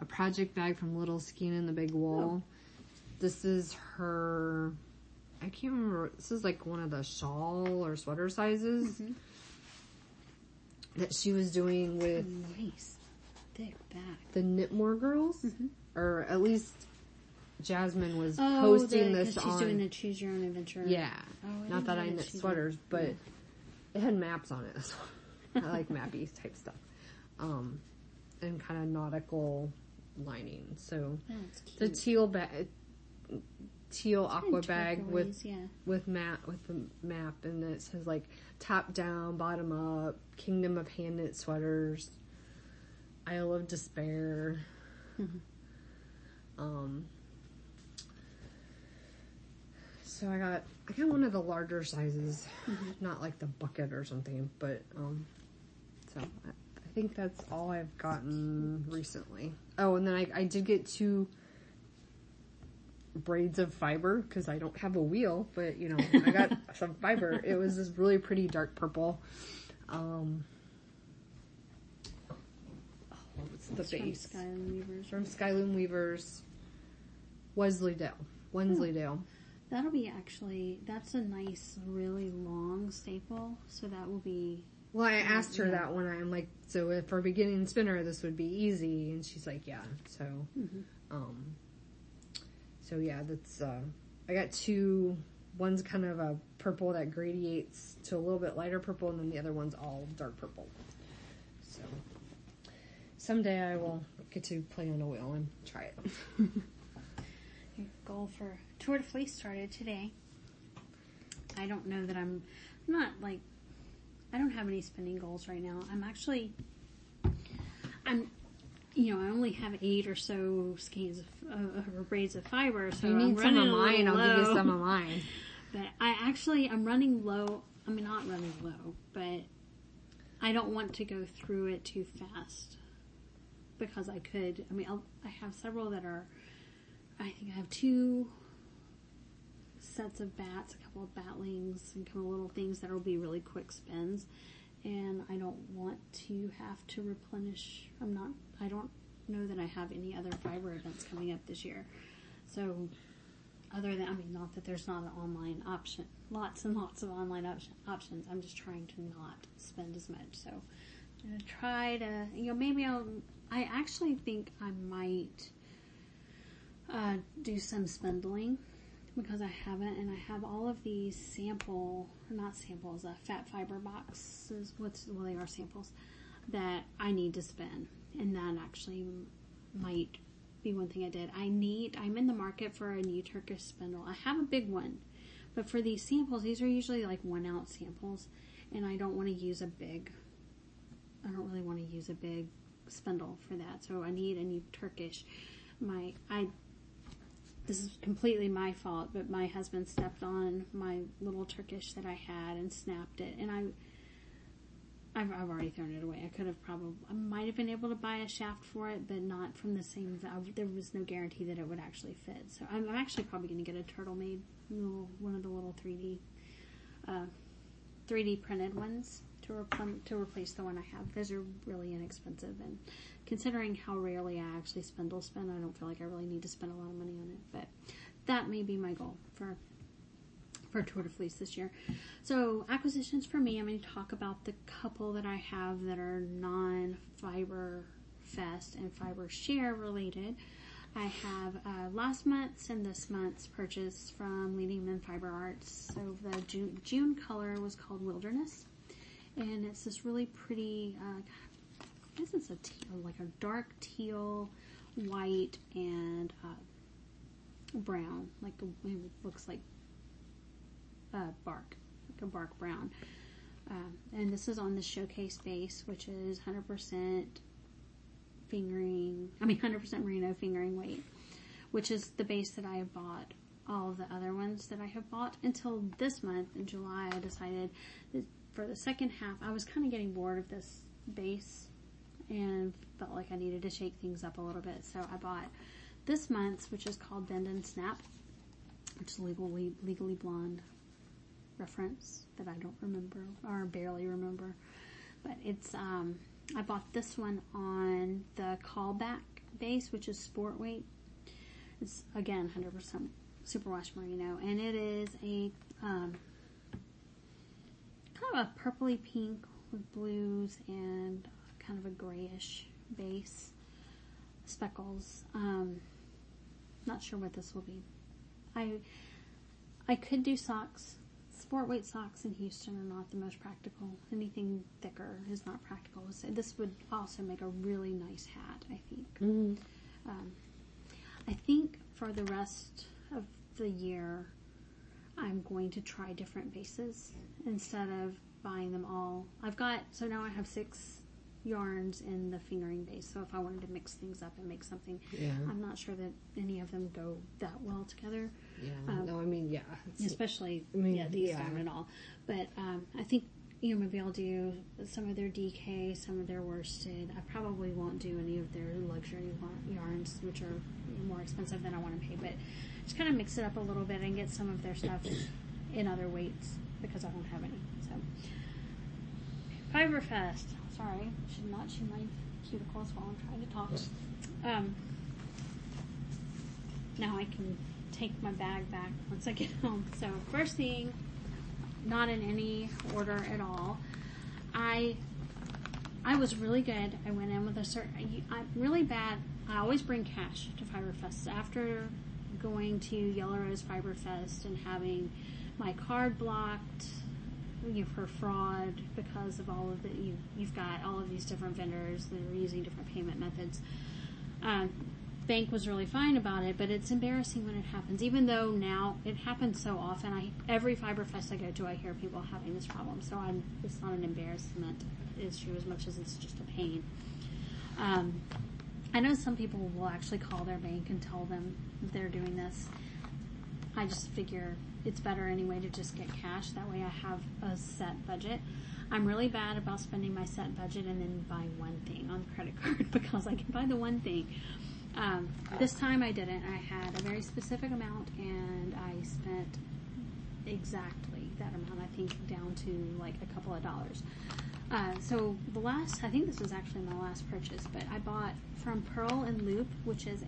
a project bag from Little Skein and the Big Wool. This is her, I can't remember, this is like one of the shawl or sweater sizes that she was doing with Nice. Thick bag. the Knitmore girls. Or at least Jasmine was Oh, posting this she's on. doing the Choose Your Own Adventure. Yeah. Oh, I Not didn't that know I knit she did. sweaters, but it had maps on it. So I like mappy type stuff. And kind of nautical lining. So That's cute. the teal aqua And bag turquoise, with the map, and it says like top down, bottom up, Kingdom of Hand Knit Sweaters, Isle of Despair. So I got one of the larger sizes, not like the bucket or something, but so I think that's all I've gotten recently. Oh, and then I did get 2 braids of fiber because I don't have a wheel, but you know, I got some fiber. It was this really pretty dark purple. What's the base? From Skyline Weavers. From Skyline Weavers. Wensleydale. That'll be that's a nice, really long staple, so that will be... Well, I asked her that one. I'm like, so if for a beginning spinner, this would be easy, and she's like, yeah. So, so yeah, that's. I got 2. One's kind of a purple that gradiates to a little bit lighter purple, and then the other one's all dark purple. So, someday I will get to play on a wheel and try it. Your goal for Tour de Fleece started today. I don't know that I'm not like... I don't have any spending goals right now. I only have 8 or so skeins of braids of fiber, so You I'm need some running of mine, a little I'll give you low. some of mine. But I'm running low. I mean, not running low, but I don't want to go through it too fast because I could. I mean, I have several that are. I think I have 2 sets of bats, a couple of batlings, and a couple of little things that will be really quick spins. And I don't want to have to replenish. I don't know that I have any other fiber events coming up this year. So, other than, not that there's not an online option, lots and lots of online options. I'm just trying to not spend as much. So, I'm going to try to, maybe I actually think I might do some spindling because I haven't, and I have all of these fat fiber boxes, they are samples, that I need to spin, and that actually might be one thing I did. I'm in the market for a new Turkish spindle. I have a big one, but for these samples, these are usually like 1 ounce samples, and I don't really want to use a big spindle for that, so I need a new Turkish. This is completely my fault, but my husband stepped on my little Turkish that I had and snapped it, and I've already thrown it away. I might have been able to buy a shaft for it, but not from the same. There was no guarantee that it would actually fit. So I'm actually probably going to get a Turtle Made, one of the little 3D printed ones to replace the one I have. Those are really inexpensive, and considering how rarely I actually spin, I don't feel like I really need to spend a lot of money on it. But that may be my goal for Tour de Fleece this year. So acquisitions for me, I'm going to talk about the couple that I have that are non-Fiber Fest and Fiber Share related. I have last month's and this month's purchase from Leading Men Fiber Arts. So the June color was called Wilderness, and it's this really pretty, I guess it's a teal, like a dark teal, white, and brown. It looks like bark, like a bark brown. And this is on the Showcase base, which is 100% 100% merino fingering weight, which is the base that I have bought. All of the other ones that I have bought until this month in July, I decided that for the second half, I was kind of getting bored of this base and felt like I needed to shake things up a little bit. So I bought this month's, which is called Bend and Snap, which is Legally Blonde reference that I don't remember or barely remember. But it's, I bought this one on the Callback base, which is sport weight. It's, again, 100% superwash merino, and it is a kind of a purpley pink with blues and kind of a grayish base, speckles. Not sure what this will be. I could do socks. Sport weight socks in Houston are not the most practical. Anything thicker is not practical. So this would also make a really nice hat, I think. Mm-hmm. I think for the rest of the year, I'm going to try different bases instead of buying them all. So now I have 6 yarns in the fingering base. So if I wanted to mix things up and make something, I'm not sure that any of them go that well together. Yeah. No, I mean, yeah. Especially, these don't at all. But I think, maybe I'll do some of their DK, some of their worsted. I probably won't do any of their luxury yarns, which are more expensive than I want to pay. But just kind of mix it up a little bit and get some of their stuff in other weights because I don't have any. So, Fiberfest. Sorry, I should not chew my cuticles while I'm trying to talk. Now I can take my bag back once I get home. So first thing, not in any order at all. I was really good. I went in with I'm really bad. I always bring cash to Fiberfest. After going to Yellow Rose Fiberfest and having my card blocked for fraud because of all of you've got all of these different vendors that are using different payment methods. Bank was really fine about it, but it's embarrassing when it happens. Even though now it happens so often, every Fiberfest I go to, I hear people having this problem. So it's not an embarrassment issue as much as it's just a pain. I know some people will actually call their bank and tell them they're doing this. I just figure it's better anyway to just get cash. That way I have a set budget. I'm really bad about spending my set budget and then buying one thing on the credit card because I can buy the one thing. This time I didn't. I had a very specific amount and I spent exactly that amount, I think down to like a couple of dollars. So I think this was actually my last purchase, but I bought from Pearl and Loop, which is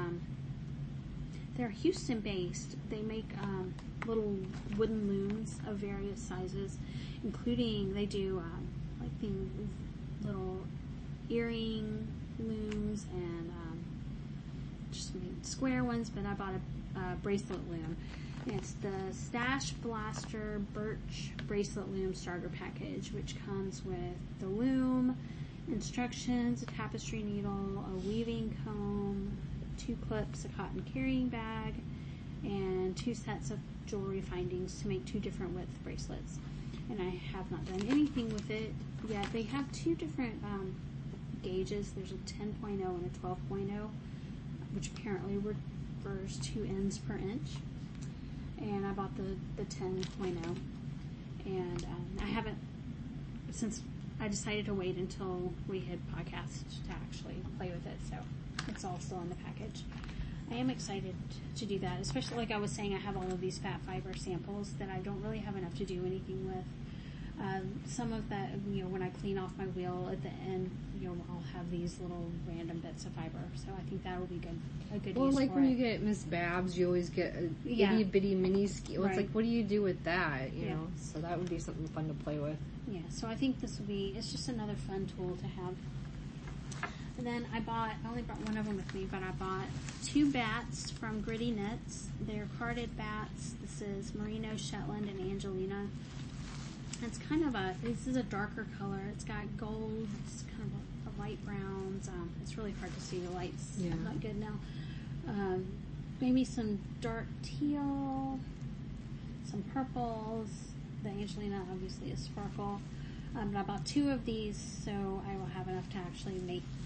they're Houston based. They make little wooden looms of various sizes, including they do like the little earring looms and just square ones, but I bought a bracelet loom. It's the Stash Blaster Birch Bracelet Loom Starter Package, which comes with the loom, instructions, a tapestry needle, a weaving comb, 2 clips, a cotton carrying bag, and 2 sets of jewelry findings to make 2 different width bracelets. And I have not done anything with it yet. They have 2 different gauges. There's a 10.0 and a 12.0, which apparently refers to ends per inch. And I bought the 10.0. And I haven't, since I decided to wait until we had podcast to actually play with it, so it's all still in the package. I am excited to do that, especially like I was saying, I have all of these fat fiber samples that I don't really have enough to do anything with. Some of that, when I clean off my wheel at the end, I'll have these little random bits of fiber. So I think that will be a good use for it. Well, like when you get Miss Babs, you always get a itty bitty mini scale. Right. It's like, what do you do with that? You know, so that would be something fun to play with. Yeah. So I think it's just another fun tool to have. And then I only brought one of them with me, but I bought 2 bats from Gritty Knits. They're carded bats. This is Merino, Shetland, and Angelina. It's kind of this is a darker color. It's got gold, it's kind of a light browns. It's really hard to see. The light's not good now. Maybe some dark teal, some purples. The Angelina obviously is sparkle. But I bought 2 of these, so I will have enough to actually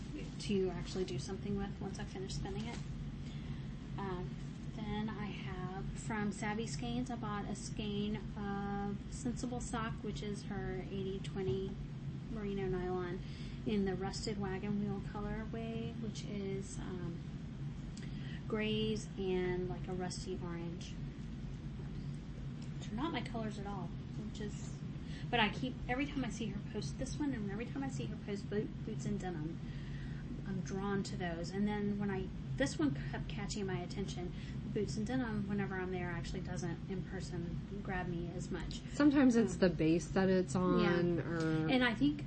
do something with once I finish spinning it. Then I have from Savvy Skeins, I bought a skein of Sensible Sock, which is her 80/20 merino nylon in the rusted wagon wheel colorway, which is grays and like a rusty orange. Which are not my colors at all, but every time I see her post this one, and every time I see her post boots and denim, I'm drawn to those. And then this one kept catching my attention. The boots and denim, whenever I'm there, actually doesn't in person grab me as much. Sometimes it's the base that it's on, or... And I think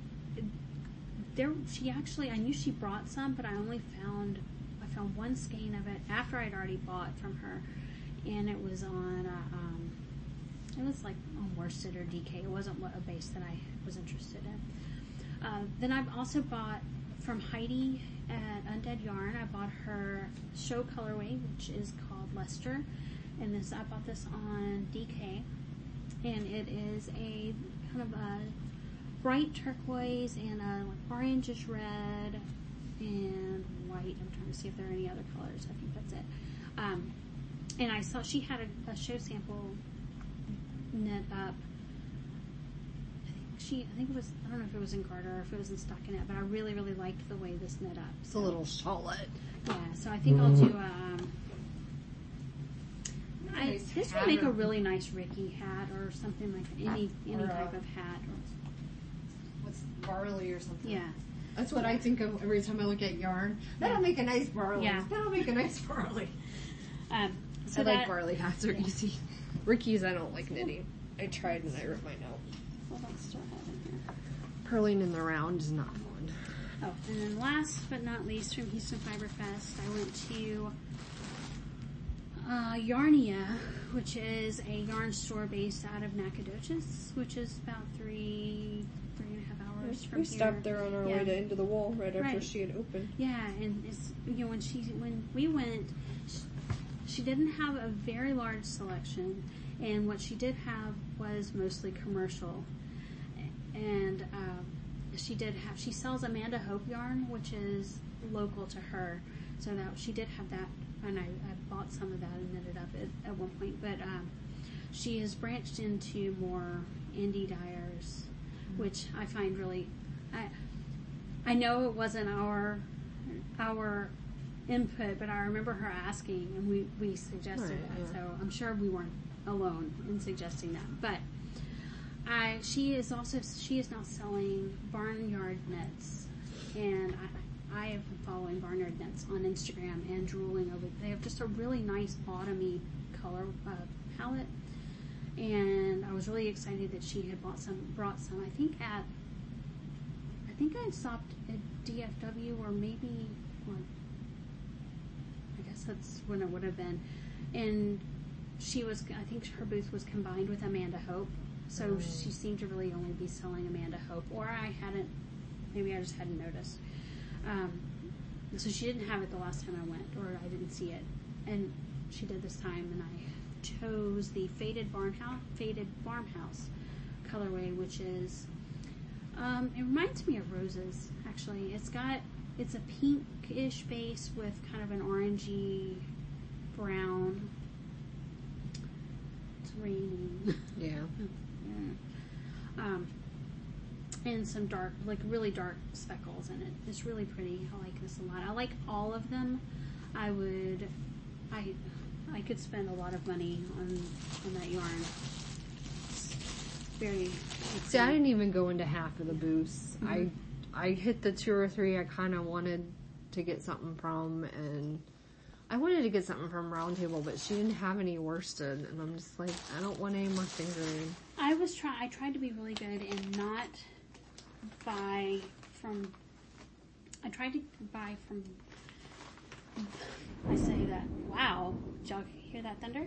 I knew she brought some, but I found one skein of it after I'd already bought from her, and it was on it was like on worsted or DK. It wasn't a base that I was interested in. Then I've also bought from Heidi at Undead Yarn. I bought her show colorway, which is called Lester, and I bought this on DK, and it is a kind of a bright turquoise and a orangish red and white. I'm trying to see if there are any other colors. I think that's it. And I saw she had a show sample knit up. I think it was, I don't know if it was in Garter or if it was in Stockinette, but I really, really liked the way this knit up. It's a little shawlette. Yeah, so I think I'll do this would make a really nice Ricky hat or something like any type of hat. What's barley or something? Yeah. That's what I think of every time I look at yarn. That'll make a nice barley. Yeah. That'll make a nice barley. So I like barley hats. They're easy. Ricky's I don't like knitting. I tried and I ripped mine out. What else do I have in here? Purling in the round is not fun. Oh, and then last but not least from Houston Fiber Fest, I went to Yarnia, which is a yarn store based out of Nacogdoches, which is about 3.5 hours from here. We stopped there on our way to Into the Wool right after she had opened. Yeah, and it's, when we went, she didn't have a very large selection, and what she did have was mostly commercial. And she sells Amanda Hope yarn, which is local to her, so that she did have that, and I bought some of that and knitted up at one point. But she has branched into more indie dyers, which I find really. I know it wasn't our input, but I remember her asking, and we suggested that. So I'm sure we weren't alone in suggesting that. But she is now selling Barnyard Knits, and I have been following Barnyard Knits on Instagram and drooling over. They have just a really nice autumny color palette, and I was really excited that she had brought some. I think I stopped at DFW or maybe, I guess that's when it would have been, and I think her booth was combined with Amanda Hope, so she seemed to really only be selling Amanda Hope, or maybe I just hadn't noticed. So she didn't have it the last time I went, or I didn't see it, and she did this time, and I chose the Faded Farmhouse colorway, which is, it reminds me of roses, actually. It's a pinkish base with kind of an orangey brown. It's raining. Yeah. And some dark, like really dark speckles in it. It's really pretty. I like this a lot. I like all of them. I could spend a lot of money on that yarn. It's very. See, I didn't even go into half of the booths. Mm-hmm. I hit the 2 or 3 I kind of wanted to get something from, and I wanted to get something from Round Table, but she didn't have any worsted, and I'm just like, I don't want any more fingering. I tried to be really good and not buy from. I tried to buy from. I say that. Wow, did y'all hear that thunder?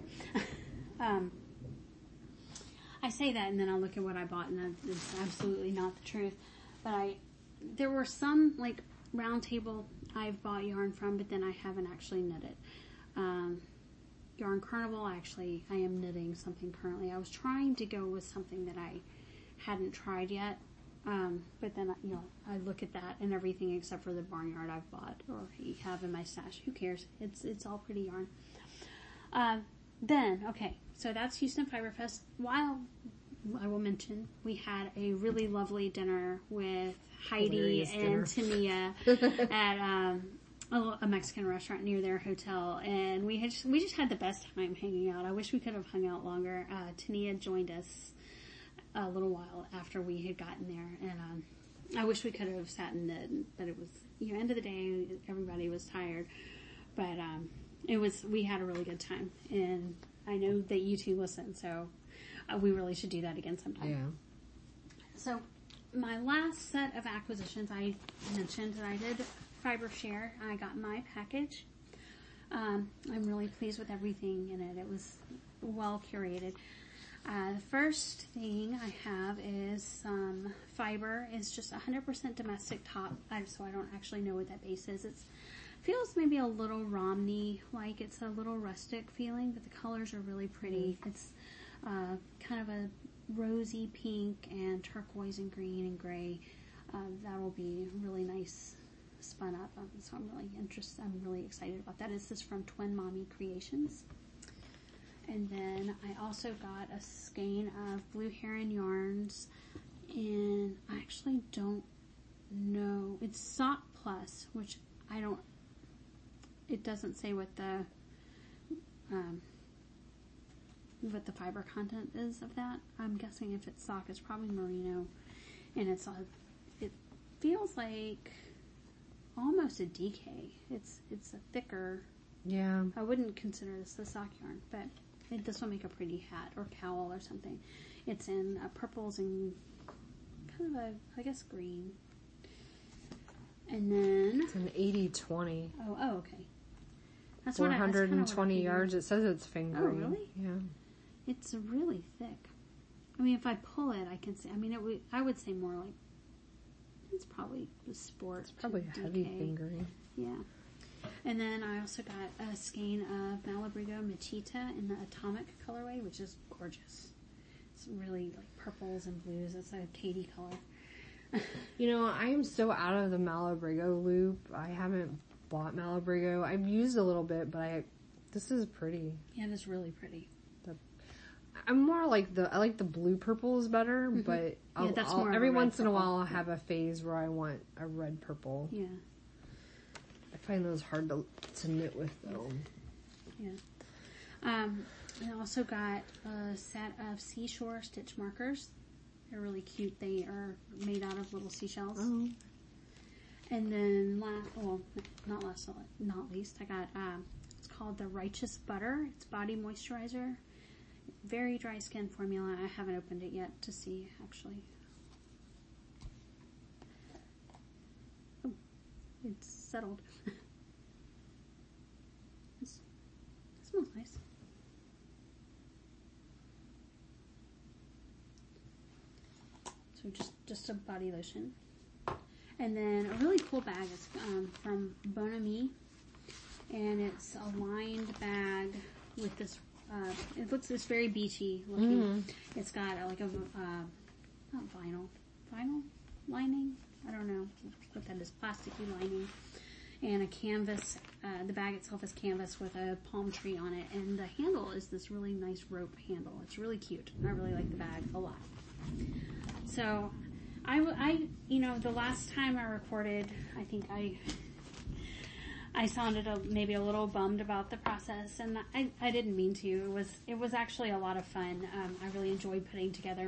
I say that, and then I look at what I bought, and it's absolutely not the truth. But there were some like Round Table I've bought yarn from, but then I haven't actually knitted. Yarn Carnival, I am knitting something currently. I was trying to go with something that I hadn't tried yet, but then I look at that and everything except for the Barnyard I've bought or have in my stash. Who cares? It's all pretty yarn. So that's Houston Fiber Fest. While I will mention, we had a really lovely dinner with Heidi and Tania at a Mexican restaurant near their hotel, and we just had the best time hanging out. I wish we could have hung out longer. Tania joined us a little while after we had gotten there, and I wish we could have sat and knit, but it was, end of the day, everybody was tired. But we had a really good time, and I know that you two listen, so we really should do that again sometime. Yeah. So my last set of acquisitions, I mentioned that I did Fiber Share. I got my package. I'm really pleased with everything in it. It was well curated. The first thing I have is some fiber. It's just 100% domestic top, so I don't actually know what that base is. It feels maybe a little Romney-like. It's a little rustic feeling, but the colors are really pretty. It's kind of a rosy pink and turquoise and green and gray. That will be really nice spun up. So I'm really interested. I'm really excited about that. This is from Twin Mommy Creations. And then I also got a skein of Blue Heron yarns, and I actually don't know. It's Sock Plus, which it doesn't say what the fiber content is of that. I'm guessing if it's sock, it's probably merino, and it feels like almost a DK. It's a thicker. Yeah. I wouldn't consider this a sock yarn, but this will make a pretty hat or cowl or something. It's in purples and kind of I guess green. And then It's an 80-20. Oh, okay. That's 420 yards. It says it's fingering. Oh, really? Yeah. It's really thick. I mean, if I pull it, I can see. I mean, I would say more like it's probably the sport. It's probably heavy fingering. Yeah. And then I also got a skein of Malabrigo Machita in the Atomic colorway, which is gorgeous. It's really like purples and blues. It's a Katie color. I am so out of the Malabrigo loop. I haven't bought Malabrigo. I've used a little bit, but this is pretty. Yeah, it's really pretty. I'm more like I like the blue purples better, but every once in a while I'll have a phase where I want a red purple. Yeah. I find those hard to knit with though. Yeah. I also got a set of seashore stitch markers. They're really cute. They are made out of little seashells. Oh. And then not least, I got it's called the Righteous Butter. It's body moisturizer. Very dry skin formula. I haven't opened it yet to see actually. Oh, it's settled. It smells nice. So just a body lotion. And then a really cool bag is from Bon Ami, and it's a lined bag with this. It's very beachy looking. Mm-hmm. It's got like a not vinyl lining. I don't know what that is. Plasticky lining, and a canvas. The bag itself is canvas with a palm tree on it, and the handle is this really nice rope handle. It's really cute. I really like the bag a lot. So, I the last time I recorded, I think I sounded maybe a little bummed about the process, and I didn't mean to. It was actually a lot of fun. I really enjoyed putting together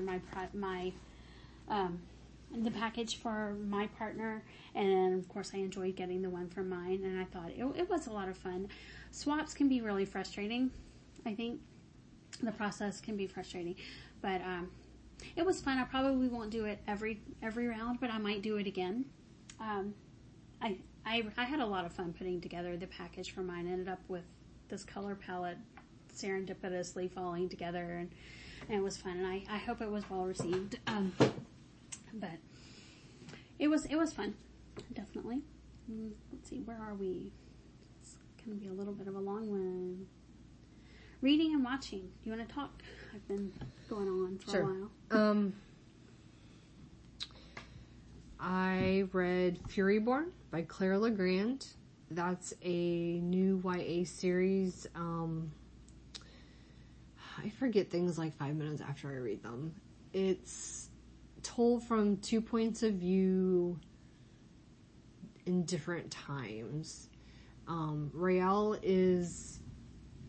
the package for my partner, and of course I enjoyed getting the one for mine, and I thought it was a lot of fun. Swaps can be really frustrating. I think the process can be frustrating, but it was fun. I probably won't do it every round, but I might do it again. I had a lot of fun putting together the package for mine. I ended up with this color palette serendipitously falling together, and it was fun. And I hope it was well received. But it was fun, definitely. Let's see, where are we? It's going to be a little bit of a long one. Reading and watching. Do you want to talk? I've been going on for a while. I read Furyborn by Claire Legrand. That's a new YA series. I forget things like 5 minutes after I read them. It's told from 2 points of view in different times. Raelle is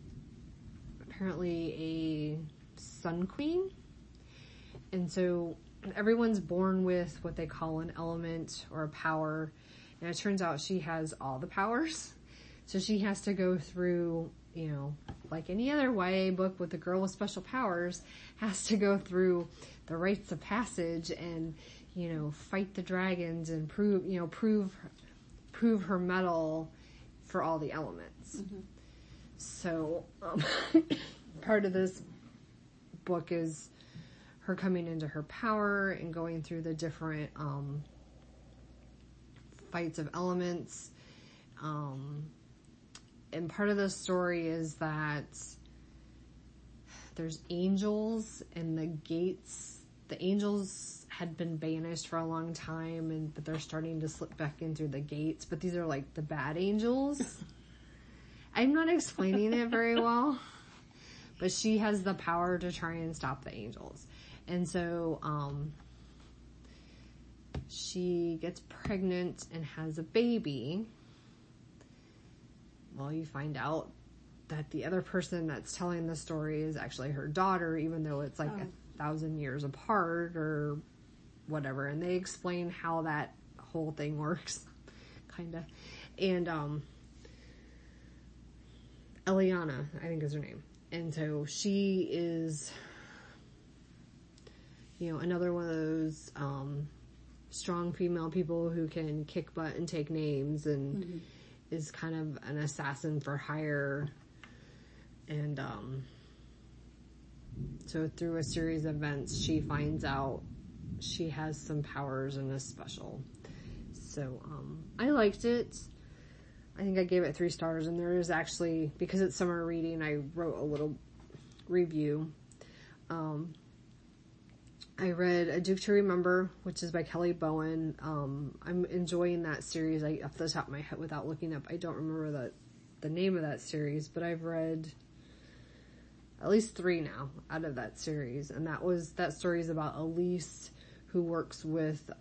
apparently a sun queen. And so everyone's born with what they call an element or a power. And it turns out she has all the powers. So she has to go through, like any other YA book with a girl with special powers, has to go through the rites of passage and, fight the dragons and prove her mettle for all the elements. Mm-hmm. So, part of this book is her coming into her power and going through the different fights of elements. And part of the story is that there's angels and the angels had been banished for a long time, but they're starting to slip back in through the gates. But these are like the bad angels. I'm not explaining it very well, but she has the power to try and stop the angels. And so, she gets pregnant and has a baby. Well, you find out that the other person that's telling the story is actually her daughter, even though it's like 1,000 years apart or whatever. And they explain how that whole thing works, kind of. And, Eliana, I think is her name. And so she is, another one of those, strong female people who can kick butt and take names and is kind of an assassin for hire. And, so through a series of events, she finds out she has some powers and is special. So, I liked it. I think I gave it 3 stars, and there is actually, because it's summer reading, I wrote a little review. I read A Duke to Remember, which is by Kelly Bowen. I'm enjoying that series. Off the top of my head, without looking up, I don't remember the name of that series, but I've read at least 3 now out of that series, and that story is about Elise, who works with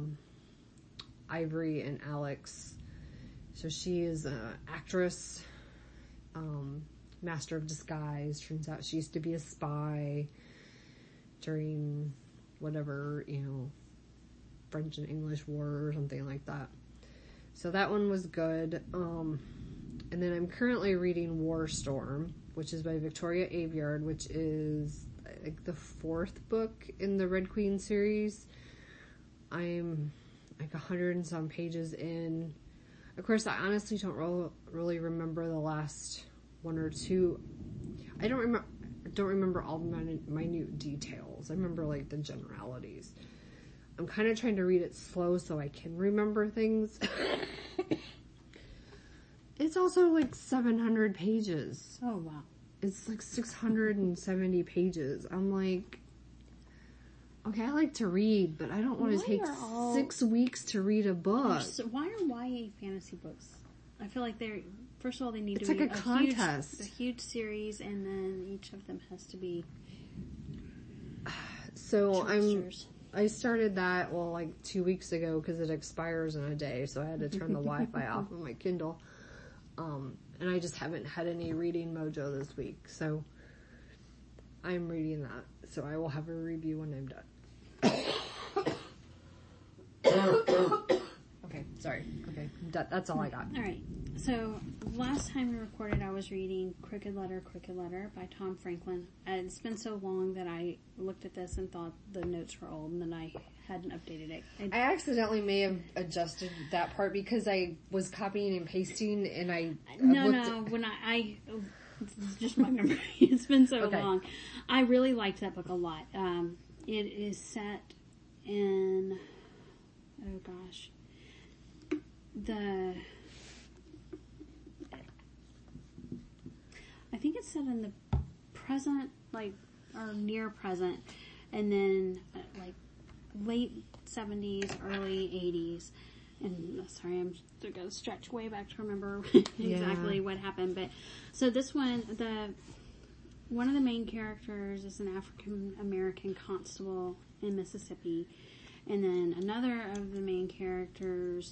Ivory and Alex. So she is an actress, master of disguise. Turns out she used to be a spy during whatever, French and English war or something like that. So that one was good. And then I'm currently reading War Storm, which is by Victoria Aveyard, which is like the 4th book in the Red Queen series. I'm like 100 and some pages in. Of course, I honestly don't really remember the last 1 or 2. I don't remember all the minute details. I remember like the generalities. I'm kind of trying to read it slow so I can remember things. It's also like 700 pages. Oh, wow. It's like 670 pages. I'm like, okay, I like to read, but I don't want to take 6 weeks to read a book. Why are YA fantasy books? I feel like they're, first of all, they need it's to be like a contest. A huge series, and then each of them has to be. So I started that, like 2 weeks ago because it expires in a day, so I had to turn the Wi-Fi off of my Kindle. And I just haven't had any reading mojo this week, so I'm reading that. So I will have a review when I'm done. Okay, sorry. Okay, that's all I got. All right. So last time we recorded, I was reading Crooked Letter by Tom Franklin. And it's been so long that I looked at this and thought the notes were old, and then I hadn't updated it. I accidentally may have adjusted that part because I was copying and pasting, and when I it's just my memory. It's been so long. I really liked that book a lot. It is set in, oh gosh, I think it's set in the present, or near present, and then late 70s, early 80s. And sorry, I'm going to stretch way back to remember exactly what happened. But so this one, one of the main characters is an African American constable in Mississippi, and then another of the main characters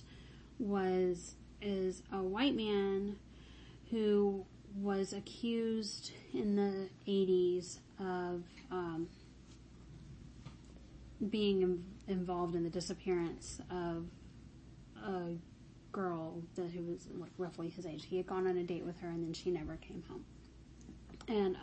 is a white man who was accused in the 80s of being involved in the disappearance of a girl who was like roughly his age. He had gone on a date with her, and then she never came home. And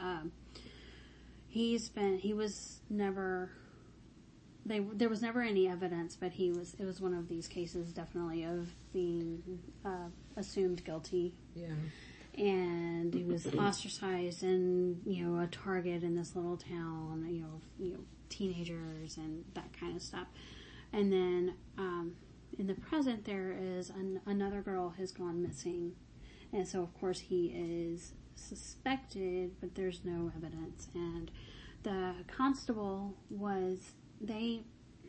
there was never any evidence, but it was one of these cases definitely of being assumed guilty. Yeah. And he was ostracized and, a target in this little town, teenagers and that kind of stuff. And then, in the present, there is another girl has gone missing. And so, of course, he is suspected, but there's no evidence. And the constable they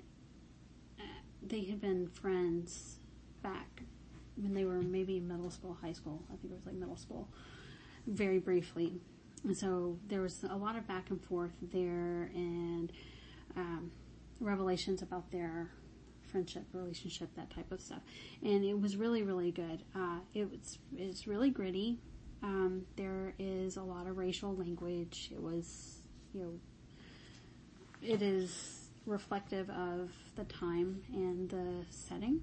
had been friends back when they were maybe in middle school, high school. I think it was like middle school, very briefly. And so there was a lot of back and forth there, and revelations about their friendship, relationship, that type of stuff. And it was really, really good. It's really gritty. There is a lot of racial language. It was, it is reflective of the time and the setting.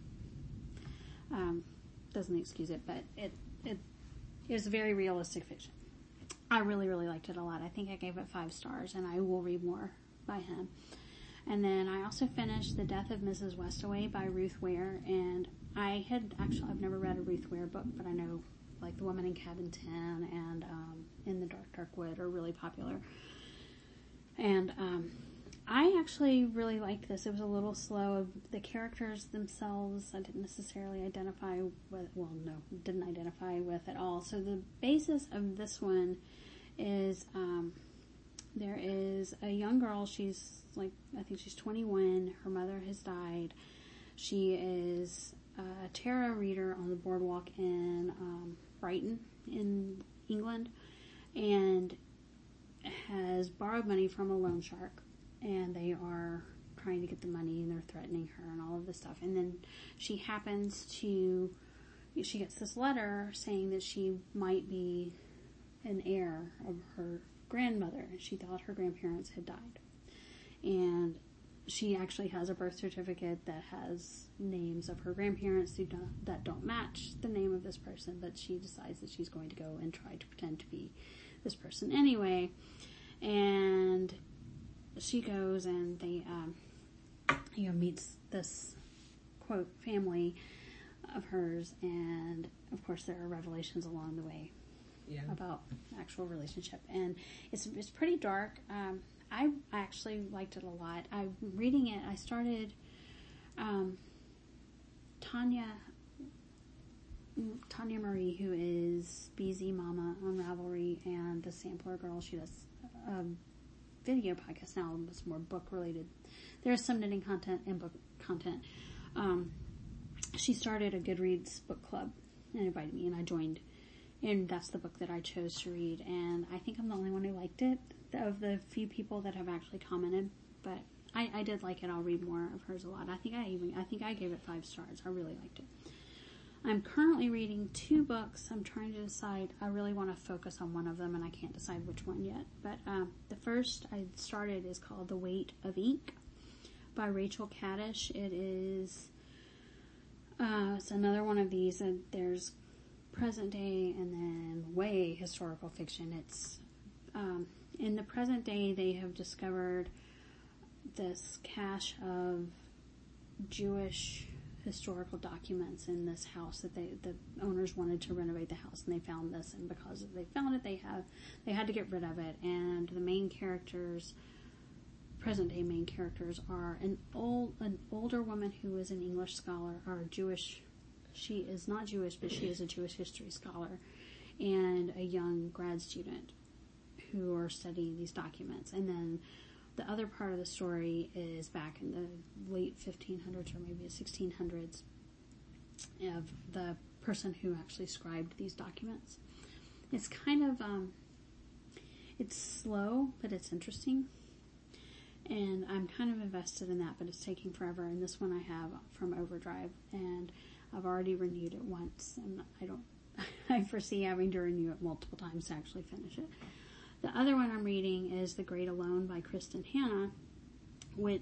Doesn't excuse it, but it is very realistic fiction. I really, really liked it a lot. I think I gave it 5 stars, and I will read more by him. And then I also finished The Death of Mrs. Westaway by Ruth Ware, and I've never read a Ruth Ware book, but I know, like, The Woman in Cabin 10 and In the Dark, Dark Wood are really popular. And I actually really liked this. It was a little slow. The characters themselves, I didn't necessarily identify with, didn't identify with at all. So the basis of this one is, there is a young girl, she's like, I think she's 21, her mother has died. She is a tarot reader on the boardwalk in Brighton in England, and has borrowed money from a loan shark. And they are trying to get the money, and they're threatening her and all of this stuff. And then she gets this letter saying that she might be an heir of her grandmother. She thought her grandparents had died. And she actually has a birth certificate that has names of her grandparents that don't match the name of this person, but she decides that she's going to go and try to pretend to be this person anyway. And she goes and they, meets this, quote, family of hers, and of course there are revelations along the way about actual relationship, and it's pretty dark. I actually liked it a lot. I'm reading it. I started Tanya Marie, who is BZ Mama on Ravelry, and the Sampler Girl. She does video podcast now. It's more book related. There's some knitting content and book content. She started a Goodreads book club and invited me, and I joined, and that's the book that I chose to read. And I think I'm the only one who liked it of the few people that have actually commented, but I did like it. I'll read more of hers a lot. I think I gave it 5 stars. I really liked it. I'm currently reading 2 books. I'm trying to decide. I really want to focus on one of them, and I can't decide which one yet. But the first I started is called The Weight of Ink by Rachel Kadish. It is it's another one of these. There's present day and then way historical fiction. It's in the present day, they have discovered this cache of Jewish historical documents in this house that the owners wanted to renovate the house, and they found this, and because they found it, they had to get rid of it. And the main characters, present day main characters, are an older woman who is an English scholar, or Jewish. She is not Jewish, but she is a Jewish history scholar, and a young grad student who are studying these documents. And then the other part of the story is back in the late 1500s or maybe the 1600s of the person who actually scribed these documents. It's kind of, it's slow, but it's interesting. And I'm kind of invested in that, but it's taking forever. And this one I have from Overdrive, and I've already renewed it once, and I foresee having to renew it multiple times to actually finish it. The other one I'm reading is The Great Alone by Kristen Hanna, which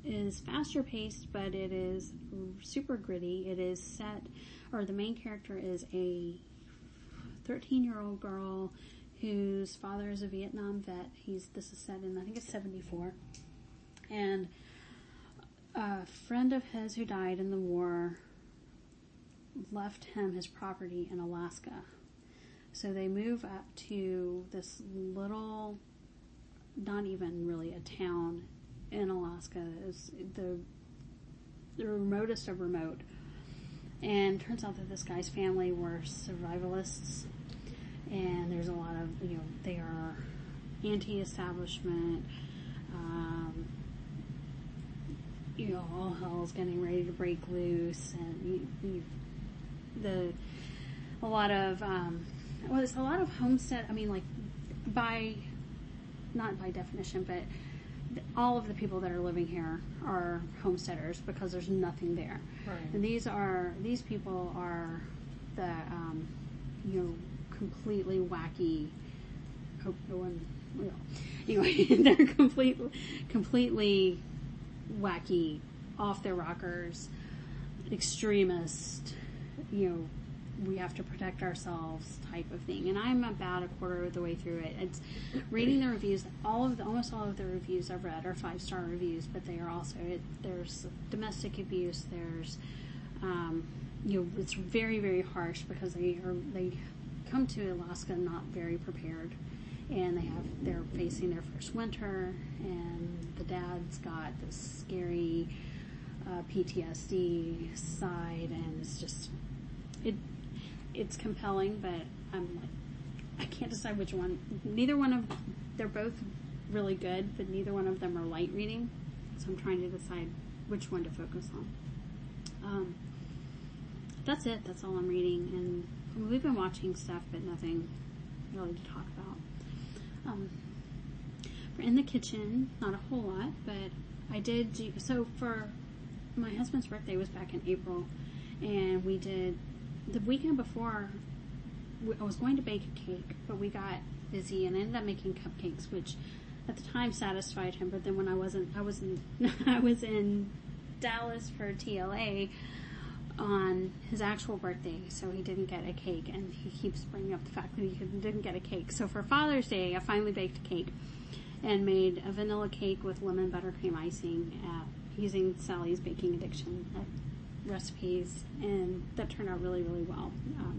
is faster paced, but it is super gritty. It is set, or the main character is a 13-year-old girl whose father is a Vietnam vet. This is set in, I think it's 74. And a friend of his who died in the war left him his property in Alaska. So they move up to this little, not even really a town in Alaska. It's the remotest of remote. And it turns out that this guy's family were survivalists. And there's a lot of, they are anti-establishment. All hell's getting ready to break loose. And a lot of homestead, not by definition, but all of the people that are living here are homesteaders because there's nothing there. Right. And these people are the, completely wacky, hope no one, anyway, they're completely wacky, off their rockers, extremist, we have to protect ourselves type of thing. And I'm about a quarter of the way through it. It's reading the reviews. Almost all of the reviews I've read are 5-star reviews, but they are also, there's domestic abuse. There's, it's very, very harsh because they come to Alaska not very prepared, and they're facing their first winter, and the dad's got this scary PTSD side, and it's just it's compelling, but I'm like, I can't decide which one. They're both really good, but neither one of them are light reading, so I'm trying to decide which one to focus on. That's it. That's all I'm reading, and we've been watching stuff, but nothing really to talk about. We're in the kitchen, not a whole lot, but I did so for my husband's birthday was back in April, and we did the weekend before. I was going to bake a cake, but we got busy and ended up making cupcakes, which at the time satisfied him. But then when I was in Dallas for TLA on his actual birthday, so he didn't get a cake, and he keeps bringing up the fact that he didn't get a cake. So for Father's Day, I finally baked a cake and made a vanilla cake with lemon buttercream icing using Sally's Baking Addiction recipes, and that turned out really, really well.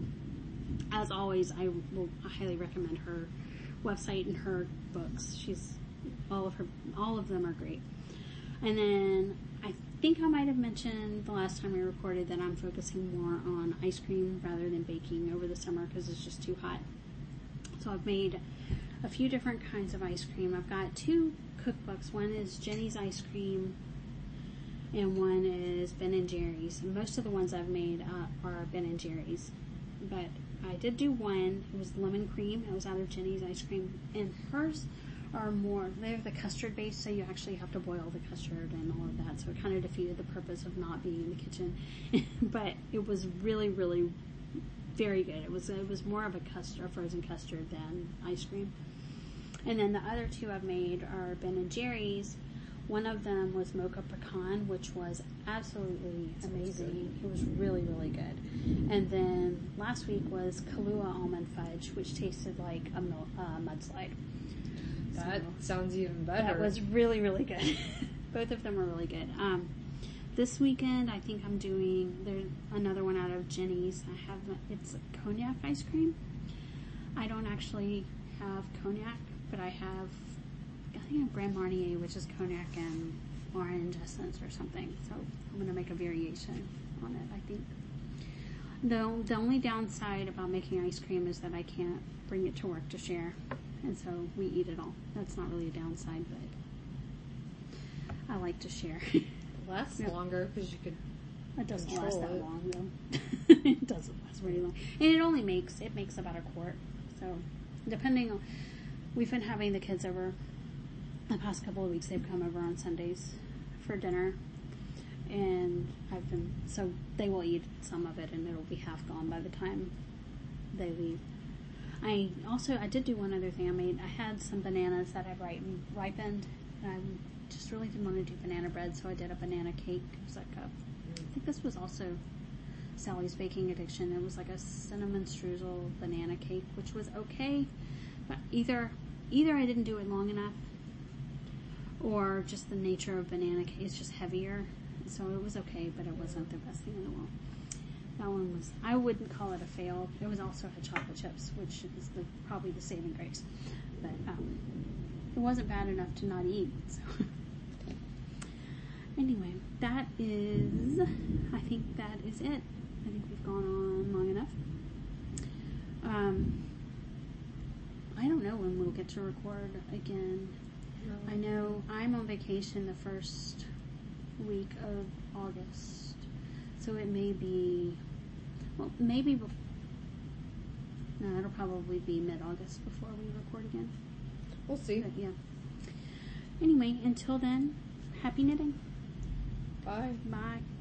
As always, I highly recommend her website and her books. All of them are great. And then I think I might have mentioned the last time we recorded that I'm focusing more on ice cream rather than baking over the summer because it's just too hot. So I've made a few different kinds of ice cream. I've got 2 cookbooks. One is Jenny's Ice Cream, and one is Ben & Jerry's. And most of the ones I've made are Ben & Jerry's. But I did do one. It was lemon cream. It was out of Jenny's Ice Cream. And hers are more, they're the custard base, so you actually have to boil the custard and all of that. So it kind of defeated the purpose of not being in the kitchen. But it was really, really very good. It was more of a frozen custard than ice cream. And then the other 2 I've made are Ben & Jerry's. One of them was Mocha Pecan, which was absolutely amazing. It was really, really good. And then last week was Kahlua Almond Fudge, which tasted like a mudslide. That sounds even better. That was really, really good. Both of them were really good. This weekend, I think I'm doing another one out of Jenny's. It's cognac ice cream. I don't actually have cognac, but I think a Grand Marnier, which is cognac and orange essence or something. So I'm going to make a variation on it, I think. The only downside about making ice cream is that I can't bring it to work to share. And so we eat it all. That's not really a downside, but I like to share. It lasts longer because you could. It doesn't last that long, though. It doesn't last very long. And it makes about a quart. So depending on, we've been having the kids over the past couple of weeks. They've come over on Sundays for dinner, and so they will eat some of it, and it'll be half gone by the time they leave. I did do one other thing. I had some bananas that I've ripened, and I'm just really didn't want to do banana bread, so I did a banana cake. It was like I think this was also Sally's Baking Addiction. It was like a cinnamon streusel banana cake, which was okay, but either I didn't do it long enough, or just the nature of banana cake is just heavier. So it was okay, but it wasn't the best thing in the world. That one was, I wouldn't call it a fail. It was also had chocolate chips, which is probably the saving grace. But it wasn't bad enough to not eat. So anyway, I think that is it. I think we've gone on long enough. I don't know when we'll get to record again. No. I know I'm on vacation the first week of August, so it may be, well, maybe, no, it'll probably be mid-August before we record again. We'll see. But yeah. Anyway, until then, happy knitting. Bye. Bye.